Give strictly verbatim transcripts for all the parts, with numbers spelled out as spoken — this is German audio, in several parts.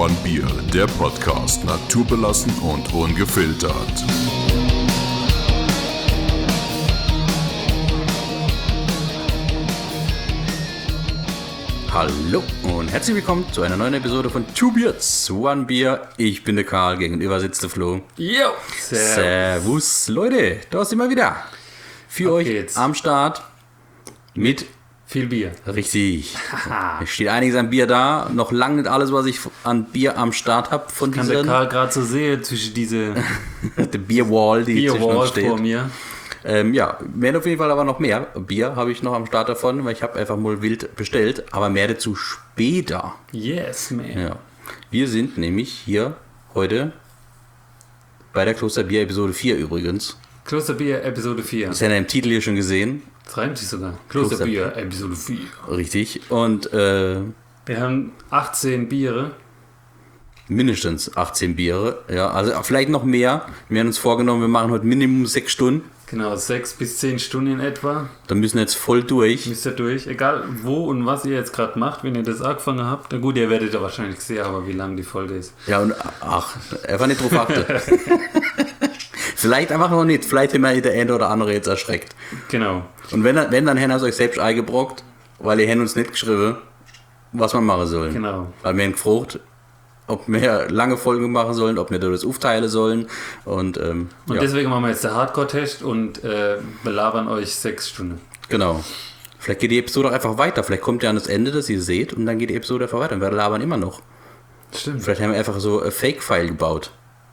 One Beer, der Podcast, naturbelassen und ungefiltert. Hallo und herzlich willkommen zu einer neuen Episode von Two Beers, One Beer. Ich bin der Karl, gegenüber sitzt der Flo. Jo, servus. Servus, Leute, da sind wir wieder. Für Ab euch geht's. am Start mit viel Bier. Richtig. Es steht einiges an Bier da. Noch lange nicht alles, was ich an Bier am Start habe von Kann der diesen. Karl gerade so sehen zwischen diese Die Bierwall, die zwischen Bierwall uns steht. vor mir. Ähm, ja, werden auf jeden Fall aber noch mehr. Bier habe ich noch am Start davon, weil ich habe einfach mal wild bestellt. Aber mehr dazu später. Yes, man. Ja. Wir sind nämlich hier heute bei der Klosterbier Episode vier übrigens. Klosterbier Episode vier. Das ist ja im Titel hier schon gesehen. Das reimt sich sogar. Klosterbier Episode vier. Richtig. Und äh, Wir haben achtzehn Biere. mindestens achtzehn Biere. Ja, also vielleicht noch mehr. Wir haben uns vorgenommen, wir machen heute Minimum sechs Stunden. Genau, sechs bis zehn Stunden in etwa. Da müssen wir jetzt voll durch. Müsst ihr durch. Egal wo und was ihr jetzt gerade macht, wenn ihr das angefangen habt. Na gut, ihr werdet ja wahrscheinlich sehen, aber wie lang die Folge ist. Ja, und ach, einfach nicht drauf achten. Vielleicht einfach noch nicht. Vielleicht haben wir der eine oder andere jetzt erschreckt. Genau. Und wenn, wenn dann haben wir es euch selbst eingebrockt, weil ihr haben uns nicht geschrieben, was wir machen sollen. Genau. Weil wir haben gefragt, ob wir lange Folgen machen sollen, ob wir das aufteilen sollen. Und, ähm, Und ja, deswegen machen wir jetzt den Hardcore-Test und äh, belabern euch sechs Stunden. genau. Vielleicht geht die Episode auch einfach weiter. Vielleicht kommt ihr an das Ende, das ihr seht, und dann geht die Episode einfach weiter. Und wir labern immer noch. Stimmt. Vielleicht haben wir einfach so ein Fake-File gebaut.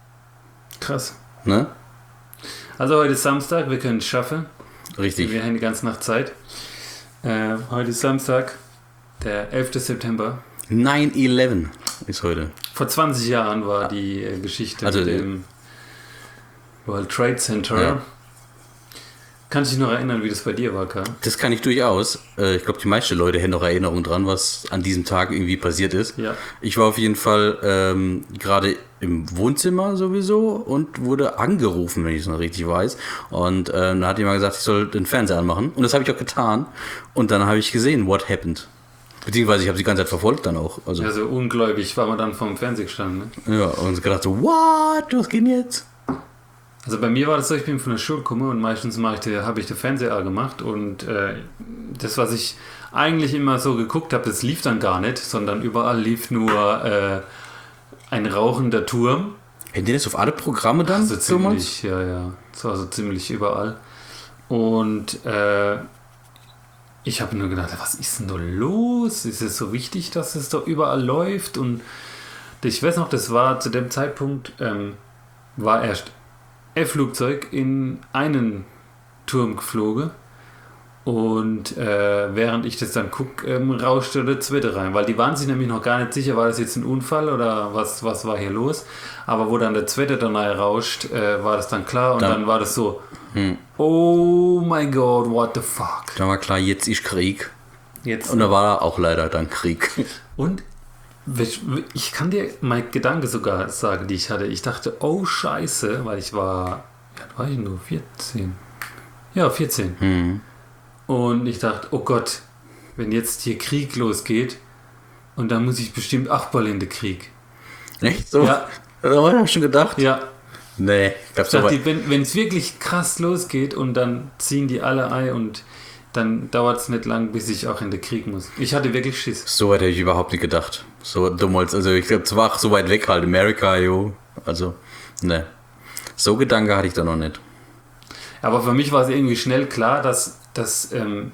Krass. Ne? Also heute ist Samstag, wir können es schaffen. Richtig. Wir haben die ganze Nacht Zeit. Äh, heute ist Samstag, der elfter September. neun elf ist heute. Vor zwanzig Jahren war die äh, Geschichte Also, mit dem World Trade Center. Ja. Kannst du dich noch erinnern, wie das bei dir war, Karl? Das kann ich durchaus. Äh, Ich glaube, die meisten Leute haben noch Erinnerungen dran, was an diesem Tag irgendwie passiert ist. Ja. Ich war auf jeden Fall ähm, gerade im Wohnzimmer sowieso und wurde angerufen, wenn ich es noch richtig weiß. Und äh, dann hat jemand gesagt, ich soll den Fernseher anmachen. Und das habe ich auch getan. Und dann habe ich gesehen, what happened. Beziehungsweise ich habe die ganze Zeit verfolgt dann auch. Also, Also ungläubig war man dann vorm Fernseher gestanden. Ne? ja, und gedacht so, what, was geht denn jetzt? Also bei mir war das so, ich bin von der Schule gekommen und meistens mache ich die- habe ich den Fernseher angemacht und äh, das, was ich eigentlich immer so geguckt habe, das lief dann gar nicht, sondern überall lief nur äh, ein rauchender Turm. Hätten die das auf alle Programme dann? Also damals? ziemlich, ja, ja. Das war so ziemlich überall. Und äh, ich habe nur gedacht, was ist denn da los? Ist es so wichtig, dass es da überall läuft? Und ich weiß noch, das war zu dem Zeitpunkt, ähm, war erst ein Flugzeug in einen Turm geflogen. Und äh, während ich das dann gucke, ähm, rauschte der zweite rein. Weil die waren sich nämlich noch gar nicht sicher, war das jetzt ein Unfall oder was, was war hier los. Aber wo dann der zweite dann rein rauscht, äh, war das dann klar. Und Dann- dann, war das so, Hm. oh mein Gott, what the fuck. Dann war klar, jetzt ist Krieg. Jetzt, Und da war auch leider dann Krieg. und ich ich kann dir meine Gedanken sogar sagen, die ich hatte. Ich dachte, oh Scheiße, weil ich war, ja, war ich nur vierzehn. Ja, vierzehn. Hm. Und ich dachte, oh Gott, wenn jetzt hier Krieg losgeht und dann muss ich bestimmt Achball in den Krieg. Echt so? Ja. Da habe ich schon gedacht. Ja, Nee, ich glaube ich so dachte, weit. wenn wenn es wirklich krass losgeht und dann ziehen die alle ein und dann dauert es nicht lang, bis ich auch in den Krieg muss. Ich hatte wirklich Schiss. So weit hätte ich überhaupt nicht gedacht. So damals, also ich glaube, es war auch so weit weg halt, Amerika, jo. Also, ne. So Gedanke hatte ich da noch nicht. Aber für mich war es irgendwie schnell klar, dass, dass ähm,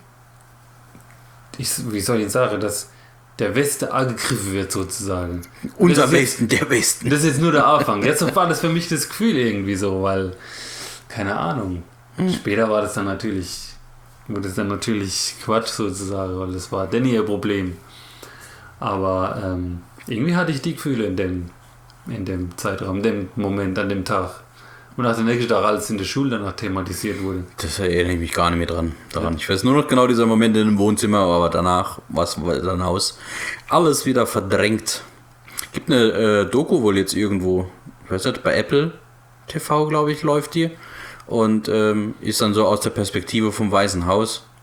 ich, wie soll ich sagen, dass der Westen angegriffen wird sozusagen. Unser Das ist Westen, der Westen. Jetzt, das ist jetzt nur der Anfang. Jetzt war das für mich das Gefühl irgendwie so, weil, keine Ahnung. Später war das dann natürlich, wurde das dann natürlich Quatsch sozusagen, weil das war denn ihr Problem. Aber ähm, irgendwie hatte ich die Gefühle in dem, in dem Zeitraum, in dem Moment, an dem Tag. Und nach dem nächsten Tag, als in der Schule danach thematisiert wurde. Das erinnere ich mich gar nicht mehr dran. Daran. Ich weiß nur noch genau dieser Moment in dem Wohnzimmer, aber danach war es dann aus. Alles wieder verdrängt. Gibt eine äh, Doku wohl jetzt irgendwo, ich weiß nicht, bei Apple T V, glaube ich, läuft die. Und ähm, ist dann so aus der Perspektive vom Weißen Haus.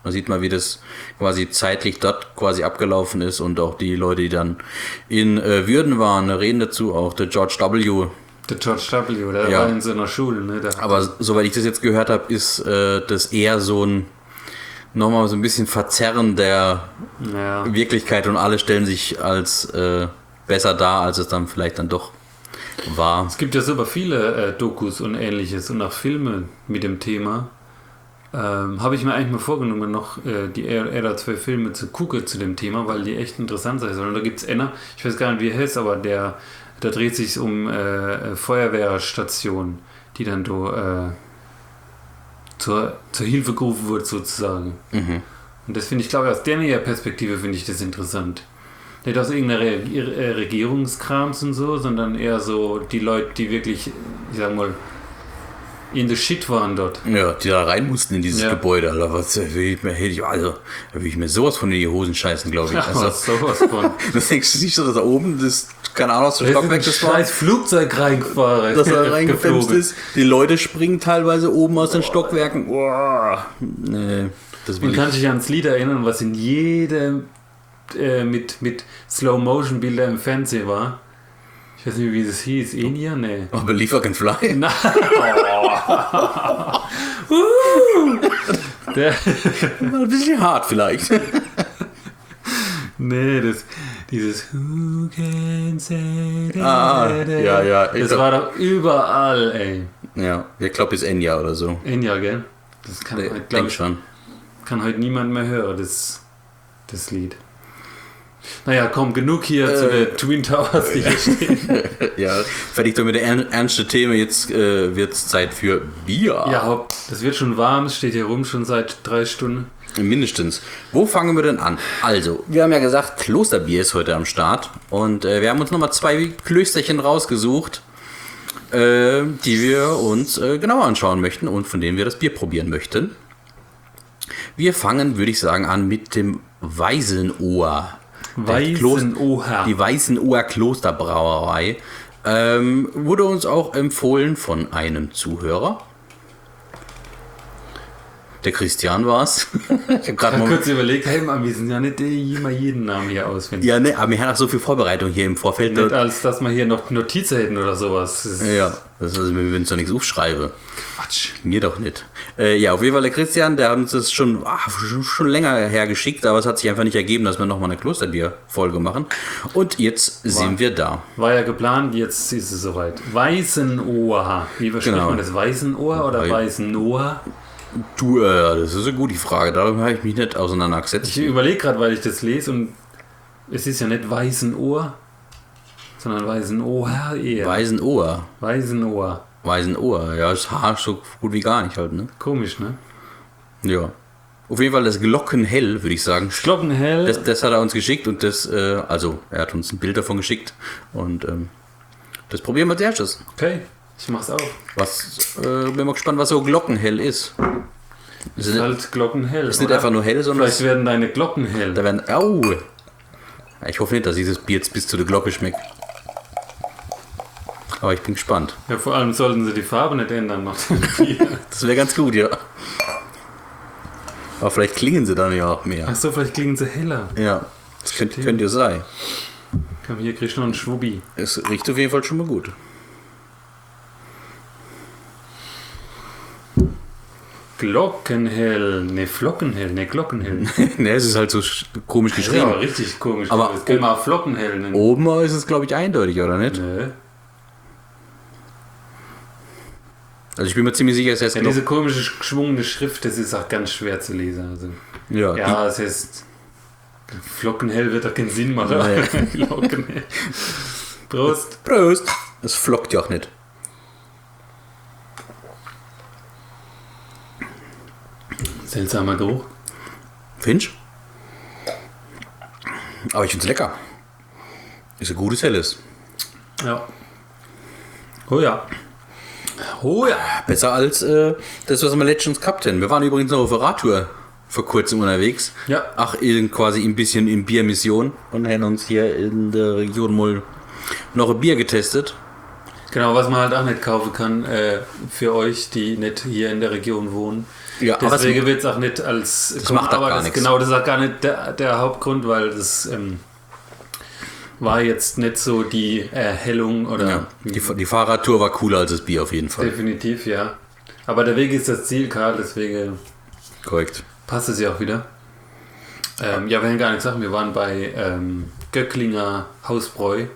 Man sieht mal, wie das quasi zeitlich dort quasi abgelaufen ist und auch die Leute, die dann in äh, Würden waren, reden dazu, auch der George W. Der George W., der Ja. war in so einer Schule. Ne? Der Aber soweit ich das jetzt gehört habe, ist äh, das eher so ein nochmal so ein bisschen Verzerren der ja. Wirklichkeit und alle stellen sich als äh, besser dar, als es dann vielleicht dann doch war. Es gibt ja super viele äh, Dokus und Ähnliches und auch Filme mit dem Thema. Ähm, Habe ich mir eigentlich mal vorgenommen, noch äh, die eher da zwei Filme zu gucken zu dem Thema, weil die echt interessant sein sollen. Und da gibt es einer, ich weiß gar nicht, wie er heißt, aber der, da dreht sich um äh, Feuerwehrstation, die dann da, äh, zur, zur Hilfe gerufen wird, sozusagen. Mhm. Und das finde ich, glaube ich, aus der Perspektive finde ich das interessant. Nicht aus irgendeiner Re Re Regierungskrams und so, sondern eher so die Leute, die wirklich, ich sag mal, in the shit waren dort. Ja, die da rein mussten in dieses Ja. Gebäude, Alter, was will ich mir, hätte ich, also, da will ich mir sowas von in die Hosen scheißen, glaube ich. Ja, Also, was, sowas von. das denkst du nicht so, dass da oben, das, keine Ahnung, was für Da ist ein Stockwerk das war, scheiß Flugzeug reingefahren. dass er reingefemst geflogen. ist. Die Leute springen teilweise oben aus den Stockwerken. Boah. Nee, das will Man ich. kann sich ans Lied erinnern, was in jedem äh, mit, mit Slow-Motion-Bilder im Fernsehen war. Ich weiß nicht, wie das hieß. Enya? Nee. Aber Believe I Can Fly? Nein. Der, Ein bisschen hart vielleicht. nee, das, dieses Who can say that? Ah, ja, ja. Ich Das glaub- war doch überall, ey. Ja, ich glaube, ist Enya oder so. Enya, gell? Das kann, Ich heute, glaub denke ich, schon. kann heute niemand mehr hören, das, das Lied. Naja, komm, genug hier zu Äh. den Twin Towers, die hier stehen. Ja, fertig damit der ern ernste Thema. Jetzt äh, wird es Zeit für Bier. Ja, hopp, das wird schon warm, es steht hier rum schon seit drei Stunden. Mindestens. Wo fangen wir denn an? Also, wir haben ja gesagt, Klosterbier ist heute am Start. Und äh, wir haben uns nochmal zwei Klösterchen rausgesucht, äh, die wir uns äh, genauer anschauen möchten und von denen wir das Bier probieren möchten. Wir fangen, würde ich sagen, an mit dem Weißenohr. Der Weißenohr. Die Weißenohr Klosterbrauerei. Ähm, wurde uns auch empfohlen von einem Zuhörer. Der Christian war es. Ich habe Ich gerade habe mal. kurz überlegt, hey, man, wir sind ja nicht äh, immer jeden Namen hier auswendig. Ja, ne, aber wir haben auch so viel Vorbereitung hier im Vorfeld. Nicht als dass wir hier noch Notizen hätten oder sowas. Das ist Ja, das ist, wenn ich so nichts aufschreibe. Quatsch. Mir doch nicht. Äh, ja, auf jeden Fall der Christian, der hat uns das schon, ach, schon, schon länger hergeschickt, aber es hat sich einfach nicht ergeben, dass wir nochmal eine Klosterbier-Folge machen. Und jetzt sind wir da. War ja geplant, jetzt ist es soweit. Weißenohr. Wie verspricht Genau. man das? Weißenohr oder Wei- Weißenohr? Du, äh, das ist eine gute Frage. Darüber habe ich mich nicht auseinandergesetzt. Ich überlege gerade, weil ich das lese und es ist ja nicht Weißenohr, sondern Weißenohr eher. Weißenohr. Weißenohr. Weißenohr, ja, das Haar so gut wie gar nicht halt, ne? Komisch, ne? Ja. Auf jeden Fall das Glockenhell, würde ich sagen. Glockenhell. Das, das hat er uns geschickt und das, äh, also, er hat uns ein Bild davon geschickt und ähm, das probieren wir als erstes. Okay, ich mach's auf. Was, äh, bin mal gespannt, was so Glockenhell ist. Das ist, Ist halt Glockenhell. ist nicht oder? einfach nur hell, sondern Vielleicht werden deine Glocken hell. da werden, au! Ja, ich hoffe nicht, dass dieses Bier jetzt bis zu der Glocke schmeckt. Aber ich bin gespannt. Ja, vor allem sollten sie die Farbe nicht ändern nach dem Bier. Das wäre ganz gut, ja. Aber vielleicht klingen sie dann ja auch mehr. Achso, vielleicht klingen sie heller. Ja, das könnte könnt ja sein. Komm, hier kriegst du noch einen Schwubi. Es riecht auf jeden Fall schon mal gut. Glockenhell. Ne, Flockenhell. Ne, Glockenhell. Ne, es ist halt so sch- komisch Das ist geschrieben. aber richtig komisch. Aber- das können wir auch Flockenhell nennen. Oben ist es, glaube ich, eindeutig, oder nicht? Nö. Also ich bin mir ziemlich sicher, es heißt Ja, Glock- diese komische geschwungene Schrift, das ist auch ganz schwer zu lesen. Also, Ja, ja, es heißt Flockenhell wird doch keinen Sinn machen. Nee. Glockenhell. Prost. die, Prost! Es flockt ja auch nicht. Seltsamer Geruch. Findest du? Aber ich finde es lecker. Ist ein gutes Helles. Ja. Oh ja. Oh ja. Besser als äh, das, was wir letztens gehabt haben. Wir waren übrigens noch auf der Radtour vor kurzem unterwegs. Ja. Ach, in, quasi ein bisschen in Biermission und haben uns hier in der Region mal noch ein Bier getestet. Genau, was man halt auch nicht kaufen kann äh, für euch, die nicht hier in der Region wohnen. Ja, aber Deswegen wird es auch nicht als... Das macht auch aber gar das, nichts. Genau, das ist auch gar nicht der, der Hauptgrund, weil das ähm, war jetzt nicht so die Erhellung oder... Ja, die, die Fahrradtour war cooler als das Bier auf jeden Fall. Definitiv, ja. Aber der Weg ist das Ziel, Karl, deswegen Korrekt. passt es ja auch wieder. Ähm, ja, wir haben gar nichts gesagt, wir waren bei ähm, Göcklinger Hausbräu.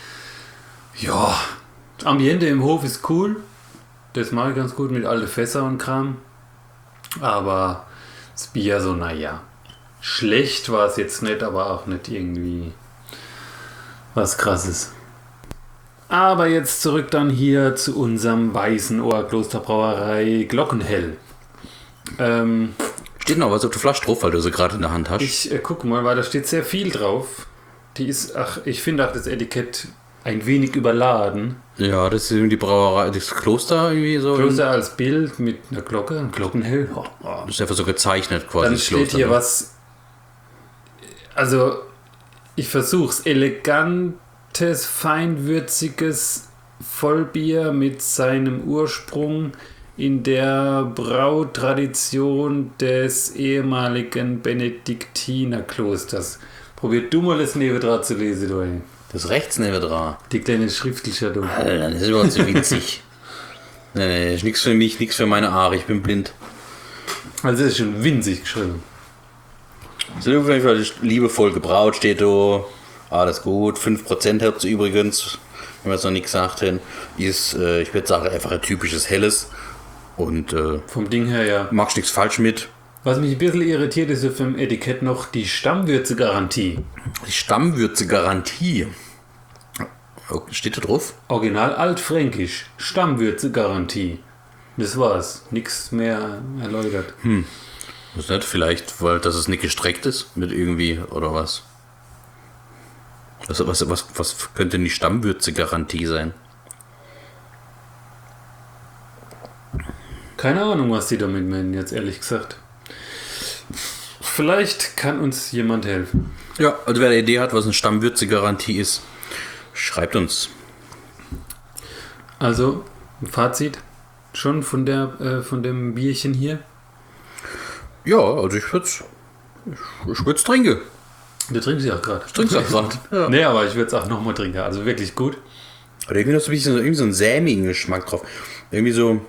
Ja, das Ambiente im Hof ist cool. Das mache ich ganz gut mit alten Fässer und Kram. Aber das Bier so, naja. Schlecht war es jetzt nicht, aber auch nicht irgendwie was Krasses. Aber jetzt zurück dann hier zu unserem Weißen Ohr Klosterbrauerei Glockenhell. Ähm, Steht noch was auf der Flasche drauf, weil du sie gerade in der Hand hast. ich äh, gucke mal, weil da steht sehr viel drauf. Die ist, ach, ich finde auch das Etikett ein wenig überladen. Ja, das ist irgendwie die Brauerei, das Kloster irgendwie so. Kloster als Bild mit einer Glocke, ein Glockenhell. Oh, oh. Das ist einfach so gezeichnet quasi. Dann das steht Kloster, hier ne? was. Also, ich versuch's. Elegantes, feinwürziges Vollbier mit seinem Ursprung in der Brautradition des ehemaligen Benediktinerklosters. Probiert du mal das nebendran zu lesen, du. ey. Das rechts neben dran. Die kleine Schriftlicher, du. Alter, das ist überhaupt so winzig. Nee, nee, ist nichts für mich, nichts für meine Haare, ich bin blind. Also, das ist schon winzig geschrieben. Sind auf jeden Fall liebevoll gebraut, steht da. Alles gut. fünf Prozent habt ihr übrigens, wenn wir es noch nicht gesagt haben. Ist, äh, ich würde sagen, einfach ein typisches Helles. Und äh, Vom Ding her, ja. machst nichts falsch mit. Was mich ein bisschen irritiert, ist auf dem Etikett noch die Stammwürze-Garantie. Die Stammwürze-Garantie. Oh, steht da drauf? Original altfränkisch. Stammwürze-Garantie. Das war's. Nichts mehr erläutert. Was nicht? Vielleicht, weil dass es nicht gestreckt ist mit irgendwie oder was? Was, was, was, was könnte denn die Stammwürze-Garantie sein? Keine Ahnung, was die damit meinen, jetzt ehrlich gesagt. Vielleicht kann uns jemand helfen. Ja, also wer eine Idee hat, was eine Stammwürze-Garantie ist, schreibt uns. Also, ein Fazit schon von, der, äh, von dem Bierchen hier. Ja, also ich würde es ich, ich würd's trinken. Du trinkst ja auch gerade. Trinkst du auch gerade. Ja. Nee, aber ich würde es auch nochmal trinken. Also wirklich gut. Aber irgendwie noch so ein bisschen so, irgendwie so einen sämigen Geschmack drauf. Irgendwie so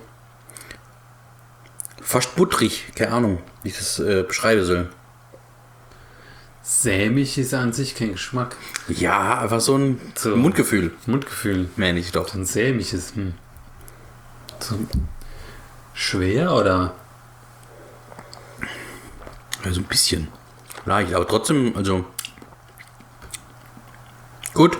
fast butterig, keine Ahnung, wie ich das äh, beschreiben soll. Sämig ist an sich kein Geschmack. Ja, einfach so ein So. Mundgefühl, Mundgefühl. meine ich doch. So ein sämiges. Hm. So schwer oder? Also ein bisschen leicht, aber trotzdem, also gut.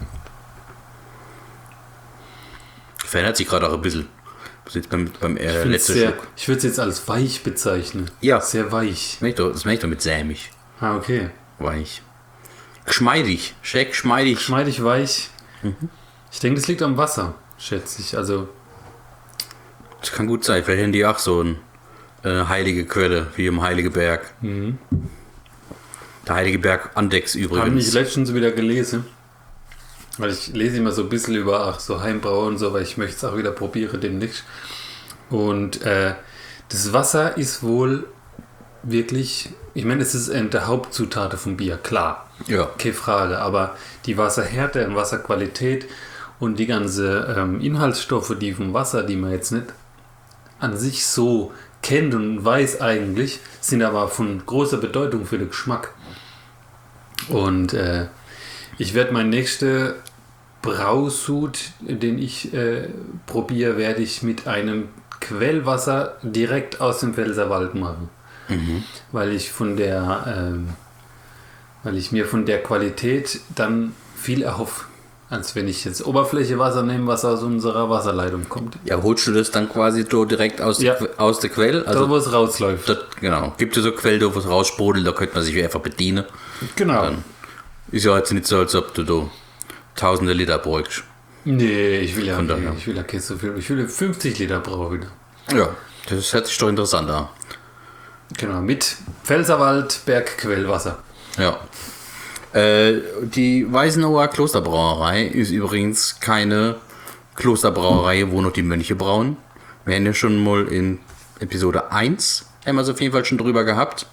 Verändert sich gerade auch ein bisschen. Das ist jetzt beim, beim äh, Ich, find's letzten sehr- Schluck. ich würde es jetzt als weich bezeichnen. Ja. Sehr weich. Das merke ich doch, das merke ich doch mit sämig. Ah, okay. Weich. Geschmeidig. Schräg geschmeidig. Geschmeidig weich. Mhm. Ich denke, das liegt am Wasser, schätze ich. Also, Das kann gut sein. Vielleicht haben die auch so eine äh, heilige Quelle, wie im Heilige Berg. Mhm. Der Heilige Berg Andex habe ich übrigens. letztens wieder gelesen. Weil ich lese immer so ein bisschen über ach, so Heimbrau und so, weil ich möchte es auch wieder probieren demnächst. Und äh, das Wasser ist wohl wirklich, ich meine, es ist eine der Hauptzutate vom Bier, klar. Ja. Keine Frage, aber die Wasserhärte und Wasserqualität und die ganze ähm, Inhaltsstoffe, die vom Wasser, die man jetzt nicht an sich so kennt und weiß eigentlich, sind aber von großer Bedeutung für den Geschmack. Und äh, ich werde mein nächster Brausud, den ich äh, probiere, werde ich mit einem Quellwasser direkt aus dem Pfälzerwald machen. Mhm. Weil ich von der ähm, weil ich mir von der Qualität dann viel erhoffe, als wenn ich jetzt Oberfläche Wasser nehme, was aus unserer Wasserleitung kommt. Ja, holst du das dann quasi so direkt aus, Ja. der, Que- aus der Quelle? Also, da wo es rausläuft. das, genau. Gibt es so Quellen, wo es raussprudelt, da könnte man sich einfach bedienen. Genau. Dann ist ja jetzt nicht so, als ob du da tausende Liter bräuchst. Nee, ich will ja, Von nee, daher. ich will ja keine so viel. Ich will fünfzig Liter brauche wieder. Ja, das hört sich doch interessant an. Genau, mit Pfälzerwald Bergquellwasser. Ja. Äh, die Weißenauer Klosterbrauerei ist übrigens keine Klosterbrauerei, wo noch die Mönche brauen. Wir haben ja schon mal in Episode eins haben wir es auf jeden Fall schon drüber gehabt.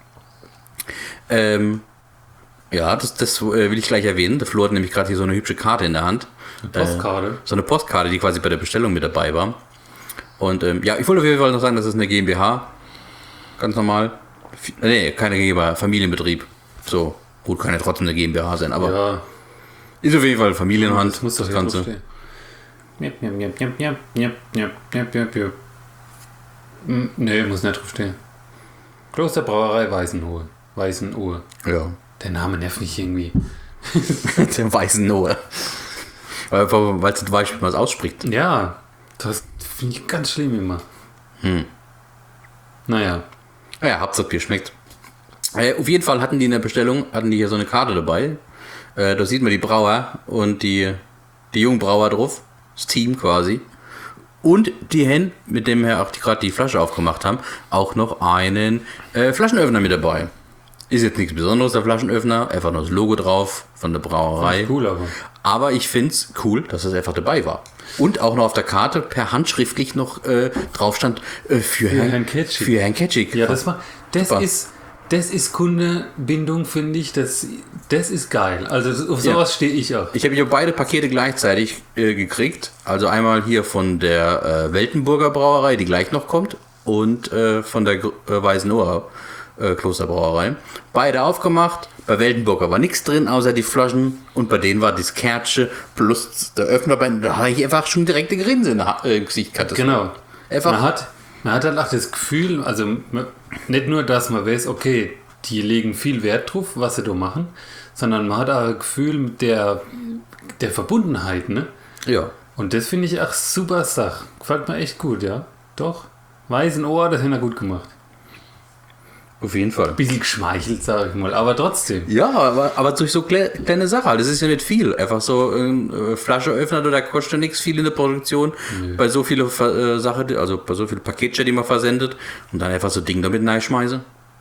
Ähm, ja, das, das äh, will ich gleich erwähnen. Der Flo hat nämlich gerade hier so eine hübsche Karte in der Hand. Eine Postkarte? Äh, so eine Postkarte, die quasi bei der Bestellung mit dabei war. Und ähm, ja, ich wollte auf jeden Fall noch sagen, das ist eine GmbH. Ganz normal. F- nee, keine GmbH, Familienbetrieb. So, gut, kann ja trotzdem eine GmbH sein, aber Ja, ist auf jeden Fall Familienhand. das muss doch das hier Ganze. draufstehen. Jep, jep, jep, jep, jep, jep, jep, jep, jep, jep. Hm, nee, muss nicht draufstehen. Klosterbrauerei Weißenohe. Weißenohe. Ja. Der Name nervt mich irgendwie. Den weißen Noah. Weil weil es nicht weiß, wie man es ausspricht. Ja, das finde ich ganz schlimm immer. Hm. Naja. Ja, Hauptsache Bier schmeckt. Äh, auf jeden Fall hatten die in der Bestellung, hatten die hier so eine Karte dabei. Äh, da sieht man die Brauer und die, die jungen Brauer drauf. Das Team quasi. Und die Hen, mit dem wir auch gerade die Flasche aufgemacht haben, auch noch einen äh, Flaschenöffner mit dabei. Ist jetzt nichts Besonderes, der Flaschenöffner. Einfach nur das Logo drauf von der Brauerei. Cool, aber. Aber ich finde es cool, dass es einfach dabei war. Und auch noch auf der Karte per handschriftlich noch äh, drauf stand äh, für, Für Herrn, Herrn Ketschik. Für Herrn Ketschik. Ja, das war. Das Super. ist. Das ist Kundebindung, finde ich. Das, das ist geil. Also auf Ja. sowas stehe ich auch. Ich habe hier beide Pakete gleichzeitig äh, gekriegt. Also einmal hier von der äh, Weltenburger Brauerei, die gleich noch kommt. Und äh, von der Gr- äh, Weißenoher äh, Klosterbrauerei. Beide aufgemacht. Bei Weltenburger war nichts drin, außer die Flaschen. Und bei denen war das Kärtchen plus der Öffner. Bei, da habe ich einfach schon direkte Grinse in der, äh, im Gesicht gehabt. Das- Genau. Einfach- Man hat, man hat halt auch das Gefühl, also man- nicht nur, dass man weiß, okay, die legen viel Wert drauf, was sie da machen, sondern man hat auch ein Gefühl mit der, der Verbundenheit, ne? Ja. Und das finde ich auch super Sache. Gefällt mir echt gut, ja. Doch. Weißen Ohr, das hat er gut gemacht. Auf jeden Fall. Bisschen geschmeichelt, sage ich mal, aber trotzdem. Ja, aber, aber durch so kle kleine Sache halt. Das ist ja nicht viel. Einfach so ein äh, Flasche öffnen, da kostet ja nichts viel in der Produktion. Bei so vielen äh, Sachen, also bei so vielen Paketchen, die man versendet. Und dann einfach so Ding damit reinschmeißen.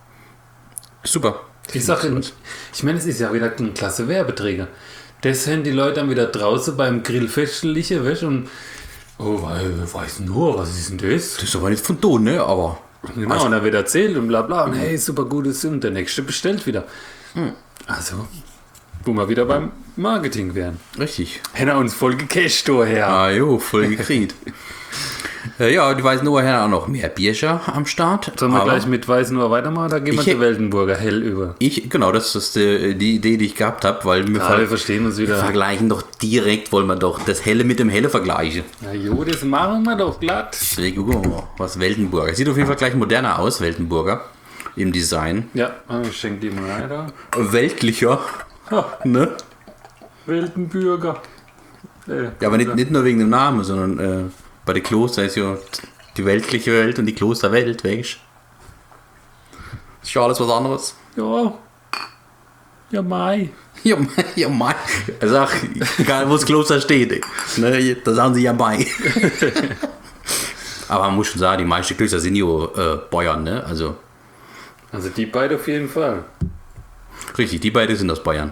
Super. Ich sage, ich meine, es ist ja wieder ein klasse Werbeträger. Das sind die Leute dann wieder draußen beim Grillfestliche, weißt du, und oh, wei- weiß nur, was ist denn das? Das ist aber nicht von Don, ne? Aber Genau, und dann wird erzählt und bla bla. Und hey, super gutes und der nächste bestellt wieder. Also, wo wir wieder beim Marketing wären. richtig. Hätte er uns voll gecasht, du Herr. Ah jo, voll gekriegt. äh, ja, die weißen nur her auch noch mehr Bierscher am Start. Sollen wir aber gleich mit Weißenur weitermachen? Da gehen wir Ich- zu Weltenburger hell über. Ich, genau, das ist die, die Idee, die ich gehabt habe, weil wir, Ja, ver wir verstehen uns wir wieder. vergleichen doch direkt, wollen wir doch das Helle mit dem Helle vergleichen. Ja, jo, das machen wir doch glatt. Deswegen gucken wir mal, was Weltenburger. Sieht auf jeden Fall gleich moderner aus, Weltenburger. Im Design. Ja, ich schenke die mal weiter. Weltlicher. Ha, Ne? Weltenbürger. Äh, Ja, aber nicht, nicht nur wegen dem Namen, sondern äh, bei den Kloster ist ja die weltliche Welt und die Klosterwelt, weißt du? Ist ja alles was anderes. Ja. Ja, Mai. Ja, mei, ja, mei. Also, ach, egal wo das Kloster steht, ey. Ne, da sagen sie ja bei. Aber man muss schon sagen, die meisten Klöster sind ja äh, Bayern, ne? Also, Also die beiden auf jeden Fall. richtig, die beiden sind aus Bayern.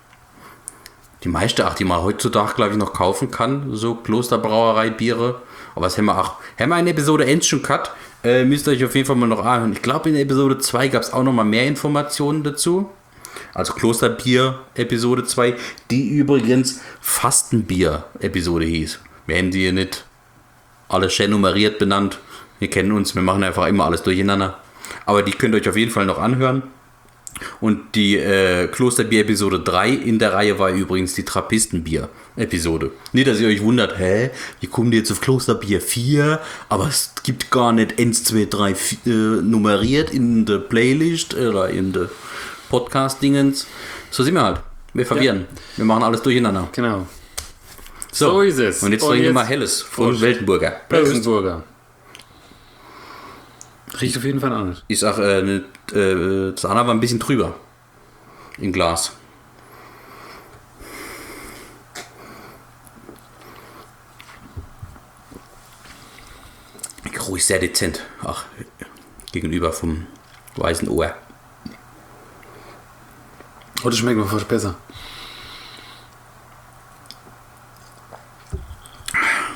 Die meiste, ach, die man heutzutage, glaube ich, noch kaufen kann, so Klosterbrauerei-Biere. Aber das haben wir auch, haben wir in Episode eins schon gehabt. Äh, müsst ihr euch auf jeden Fall mal noch anhören. Ich glaube, in Episode zwei gab es auch noch mal mehr Informationen dazu. Also Klosterbier Episode zwei, die übrigens Fastenbier Episode hieß. Wir haben die hier nicht alle schön nummeriert benannt. Wir kennen uns, wir machen einfach immer alles durcheinander. Aber die könnt ihr euch auf jeden Fall noch anhören. Und die äh, Klosterbier-Episode drei in der Reihe war übrigens die Trappistenbier-Episode. Nicht, dass ihr euch wundert, hä, wie kommen die jetzt auf Klosterbier vier? Aber es gibt gar nicht eins, zwei, drei vier, äh, nummeriert in der Playlist oder in der Podcast-Dingens. So sind wir halt. Wir verwirren. Wir machen alles durcheinander. Genau. So ist es. Und jetzt Und trinken wir jetzt- mal Helles von Prost. Weltenburger. Weltenburger. Riecht auf jeden Fall anders. Ich sag, äh, nicht, äh, das andere war ein bisschen drüber. Im Glas. Ruhig sehr dezent. Ach, gegenüber vom weißen Ohr. Oh, das schmeckt mir fast besser.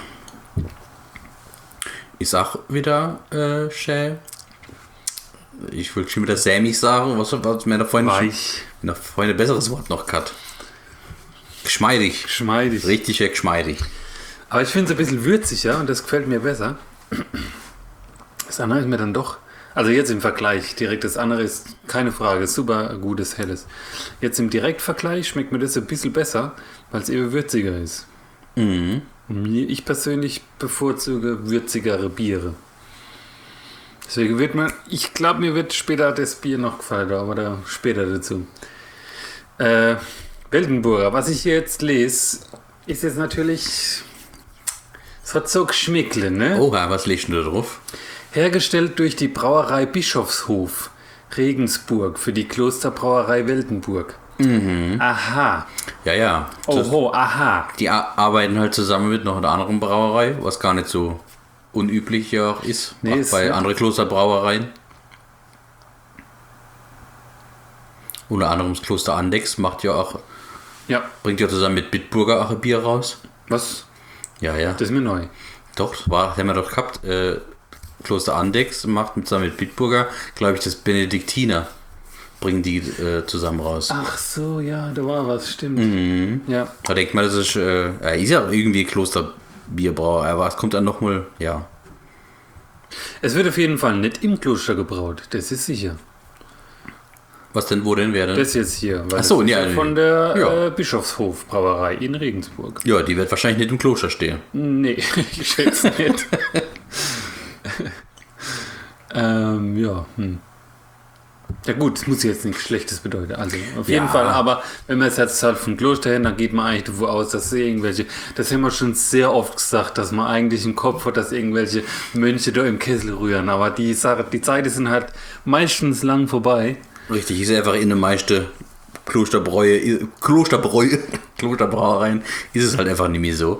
Ich sag wieder, äh, schä. Ich will schon wieder sämig sagen, was, was mir da vorhin, Weich. mir da vorhin ein besseres Wort noch gehabt. Geschmeidig. Geschmeidig. Richtig äh, geschmeidig. Aber ich finde es ein bisschen würzig, ja, und das gefällt mir besser. Das andere ist mir dann doch, also jetzt im Vergleich direkt, das andere ist keine Frage, super gutes Helles. Jetzt im Direktvergleich schmeckt mir das ein bisschen besser, weil es eben würziger ist. Mhm. Mir, ich persönlich bevorzuge würzigere Biere. Deswegen wird man, ich glaube, mir wird später das Bier noch gefallen, aber da später dazu. Äh, Weltenburger, was ich hier jetzt lese, ist jetzt natürlich, es hat so Geschmäckle, ne? Oha, was legst du da drauf? Hergestellt durch die Brauerei Bischofshof, Regensburg, für die Klosterbrauerei Weltenburg. Mhm. Aha. Ja, ja. Das, Oho, aha. die ar- arbeiten halt zusammen mit noch einer anderen Brauerei, was gar nicht so unüblich ja auch ist, Nee, auch ist bei nicht. anderen Klosterbrauereien. Unter anderem das Kloster Andex macht ja auch, Ja, bringt ja zusammen mit Bitburger auch ein Bier raus. was? Ja, ja. Das ist mir neu. Doch, das war, haben wir doch gehabt. Äh, Kloster Andex macht mit, zusammen mit Bitburger, glaube ich, das Benediktiner. Bringen die äh, zusammen raus. Ach so, ja, da war was, stimmt. Mhm. Ja. Da denkt man, das ist, äh, ja, ist ja irgendwie Klosterbierbrauer, aber es kommt dann nochmal, ja. Es wird auf jeden Fall nicht im Kloster gebraut, das ist sicher. Was denn, wo denn wäre denn? Das jetzt hier, weil Ach so, das ist ja, ja nee. von der Ja. äh, Bischofshof Brauerei in Regensburg. Ja, die wird wahrscheinlich nicht im Kloster stehen. Nee, ich schätze nicht. ähm, ja, hm. Ja gut, das muss jetzt nichts Schlechtes bedeuten. Also auf jeden Ja. Fall, aber wenn man es jetzt halt vom Kloster hin, dann geht man eigentlich davon aus, dass irgendwelche, das haben wir schon sehr oft gesagt, dass man eigentlich im Kopf hat, dass irgendwelche Mönche da im Kessel rühren. Aber die Sache, die Zeiten sind halt meistens lang vorbei. Richtig, ist einfach in der meiste Klosterbräue, Klosterbräue, Klosterbrauereien ist es halt einfach nicht mehr so.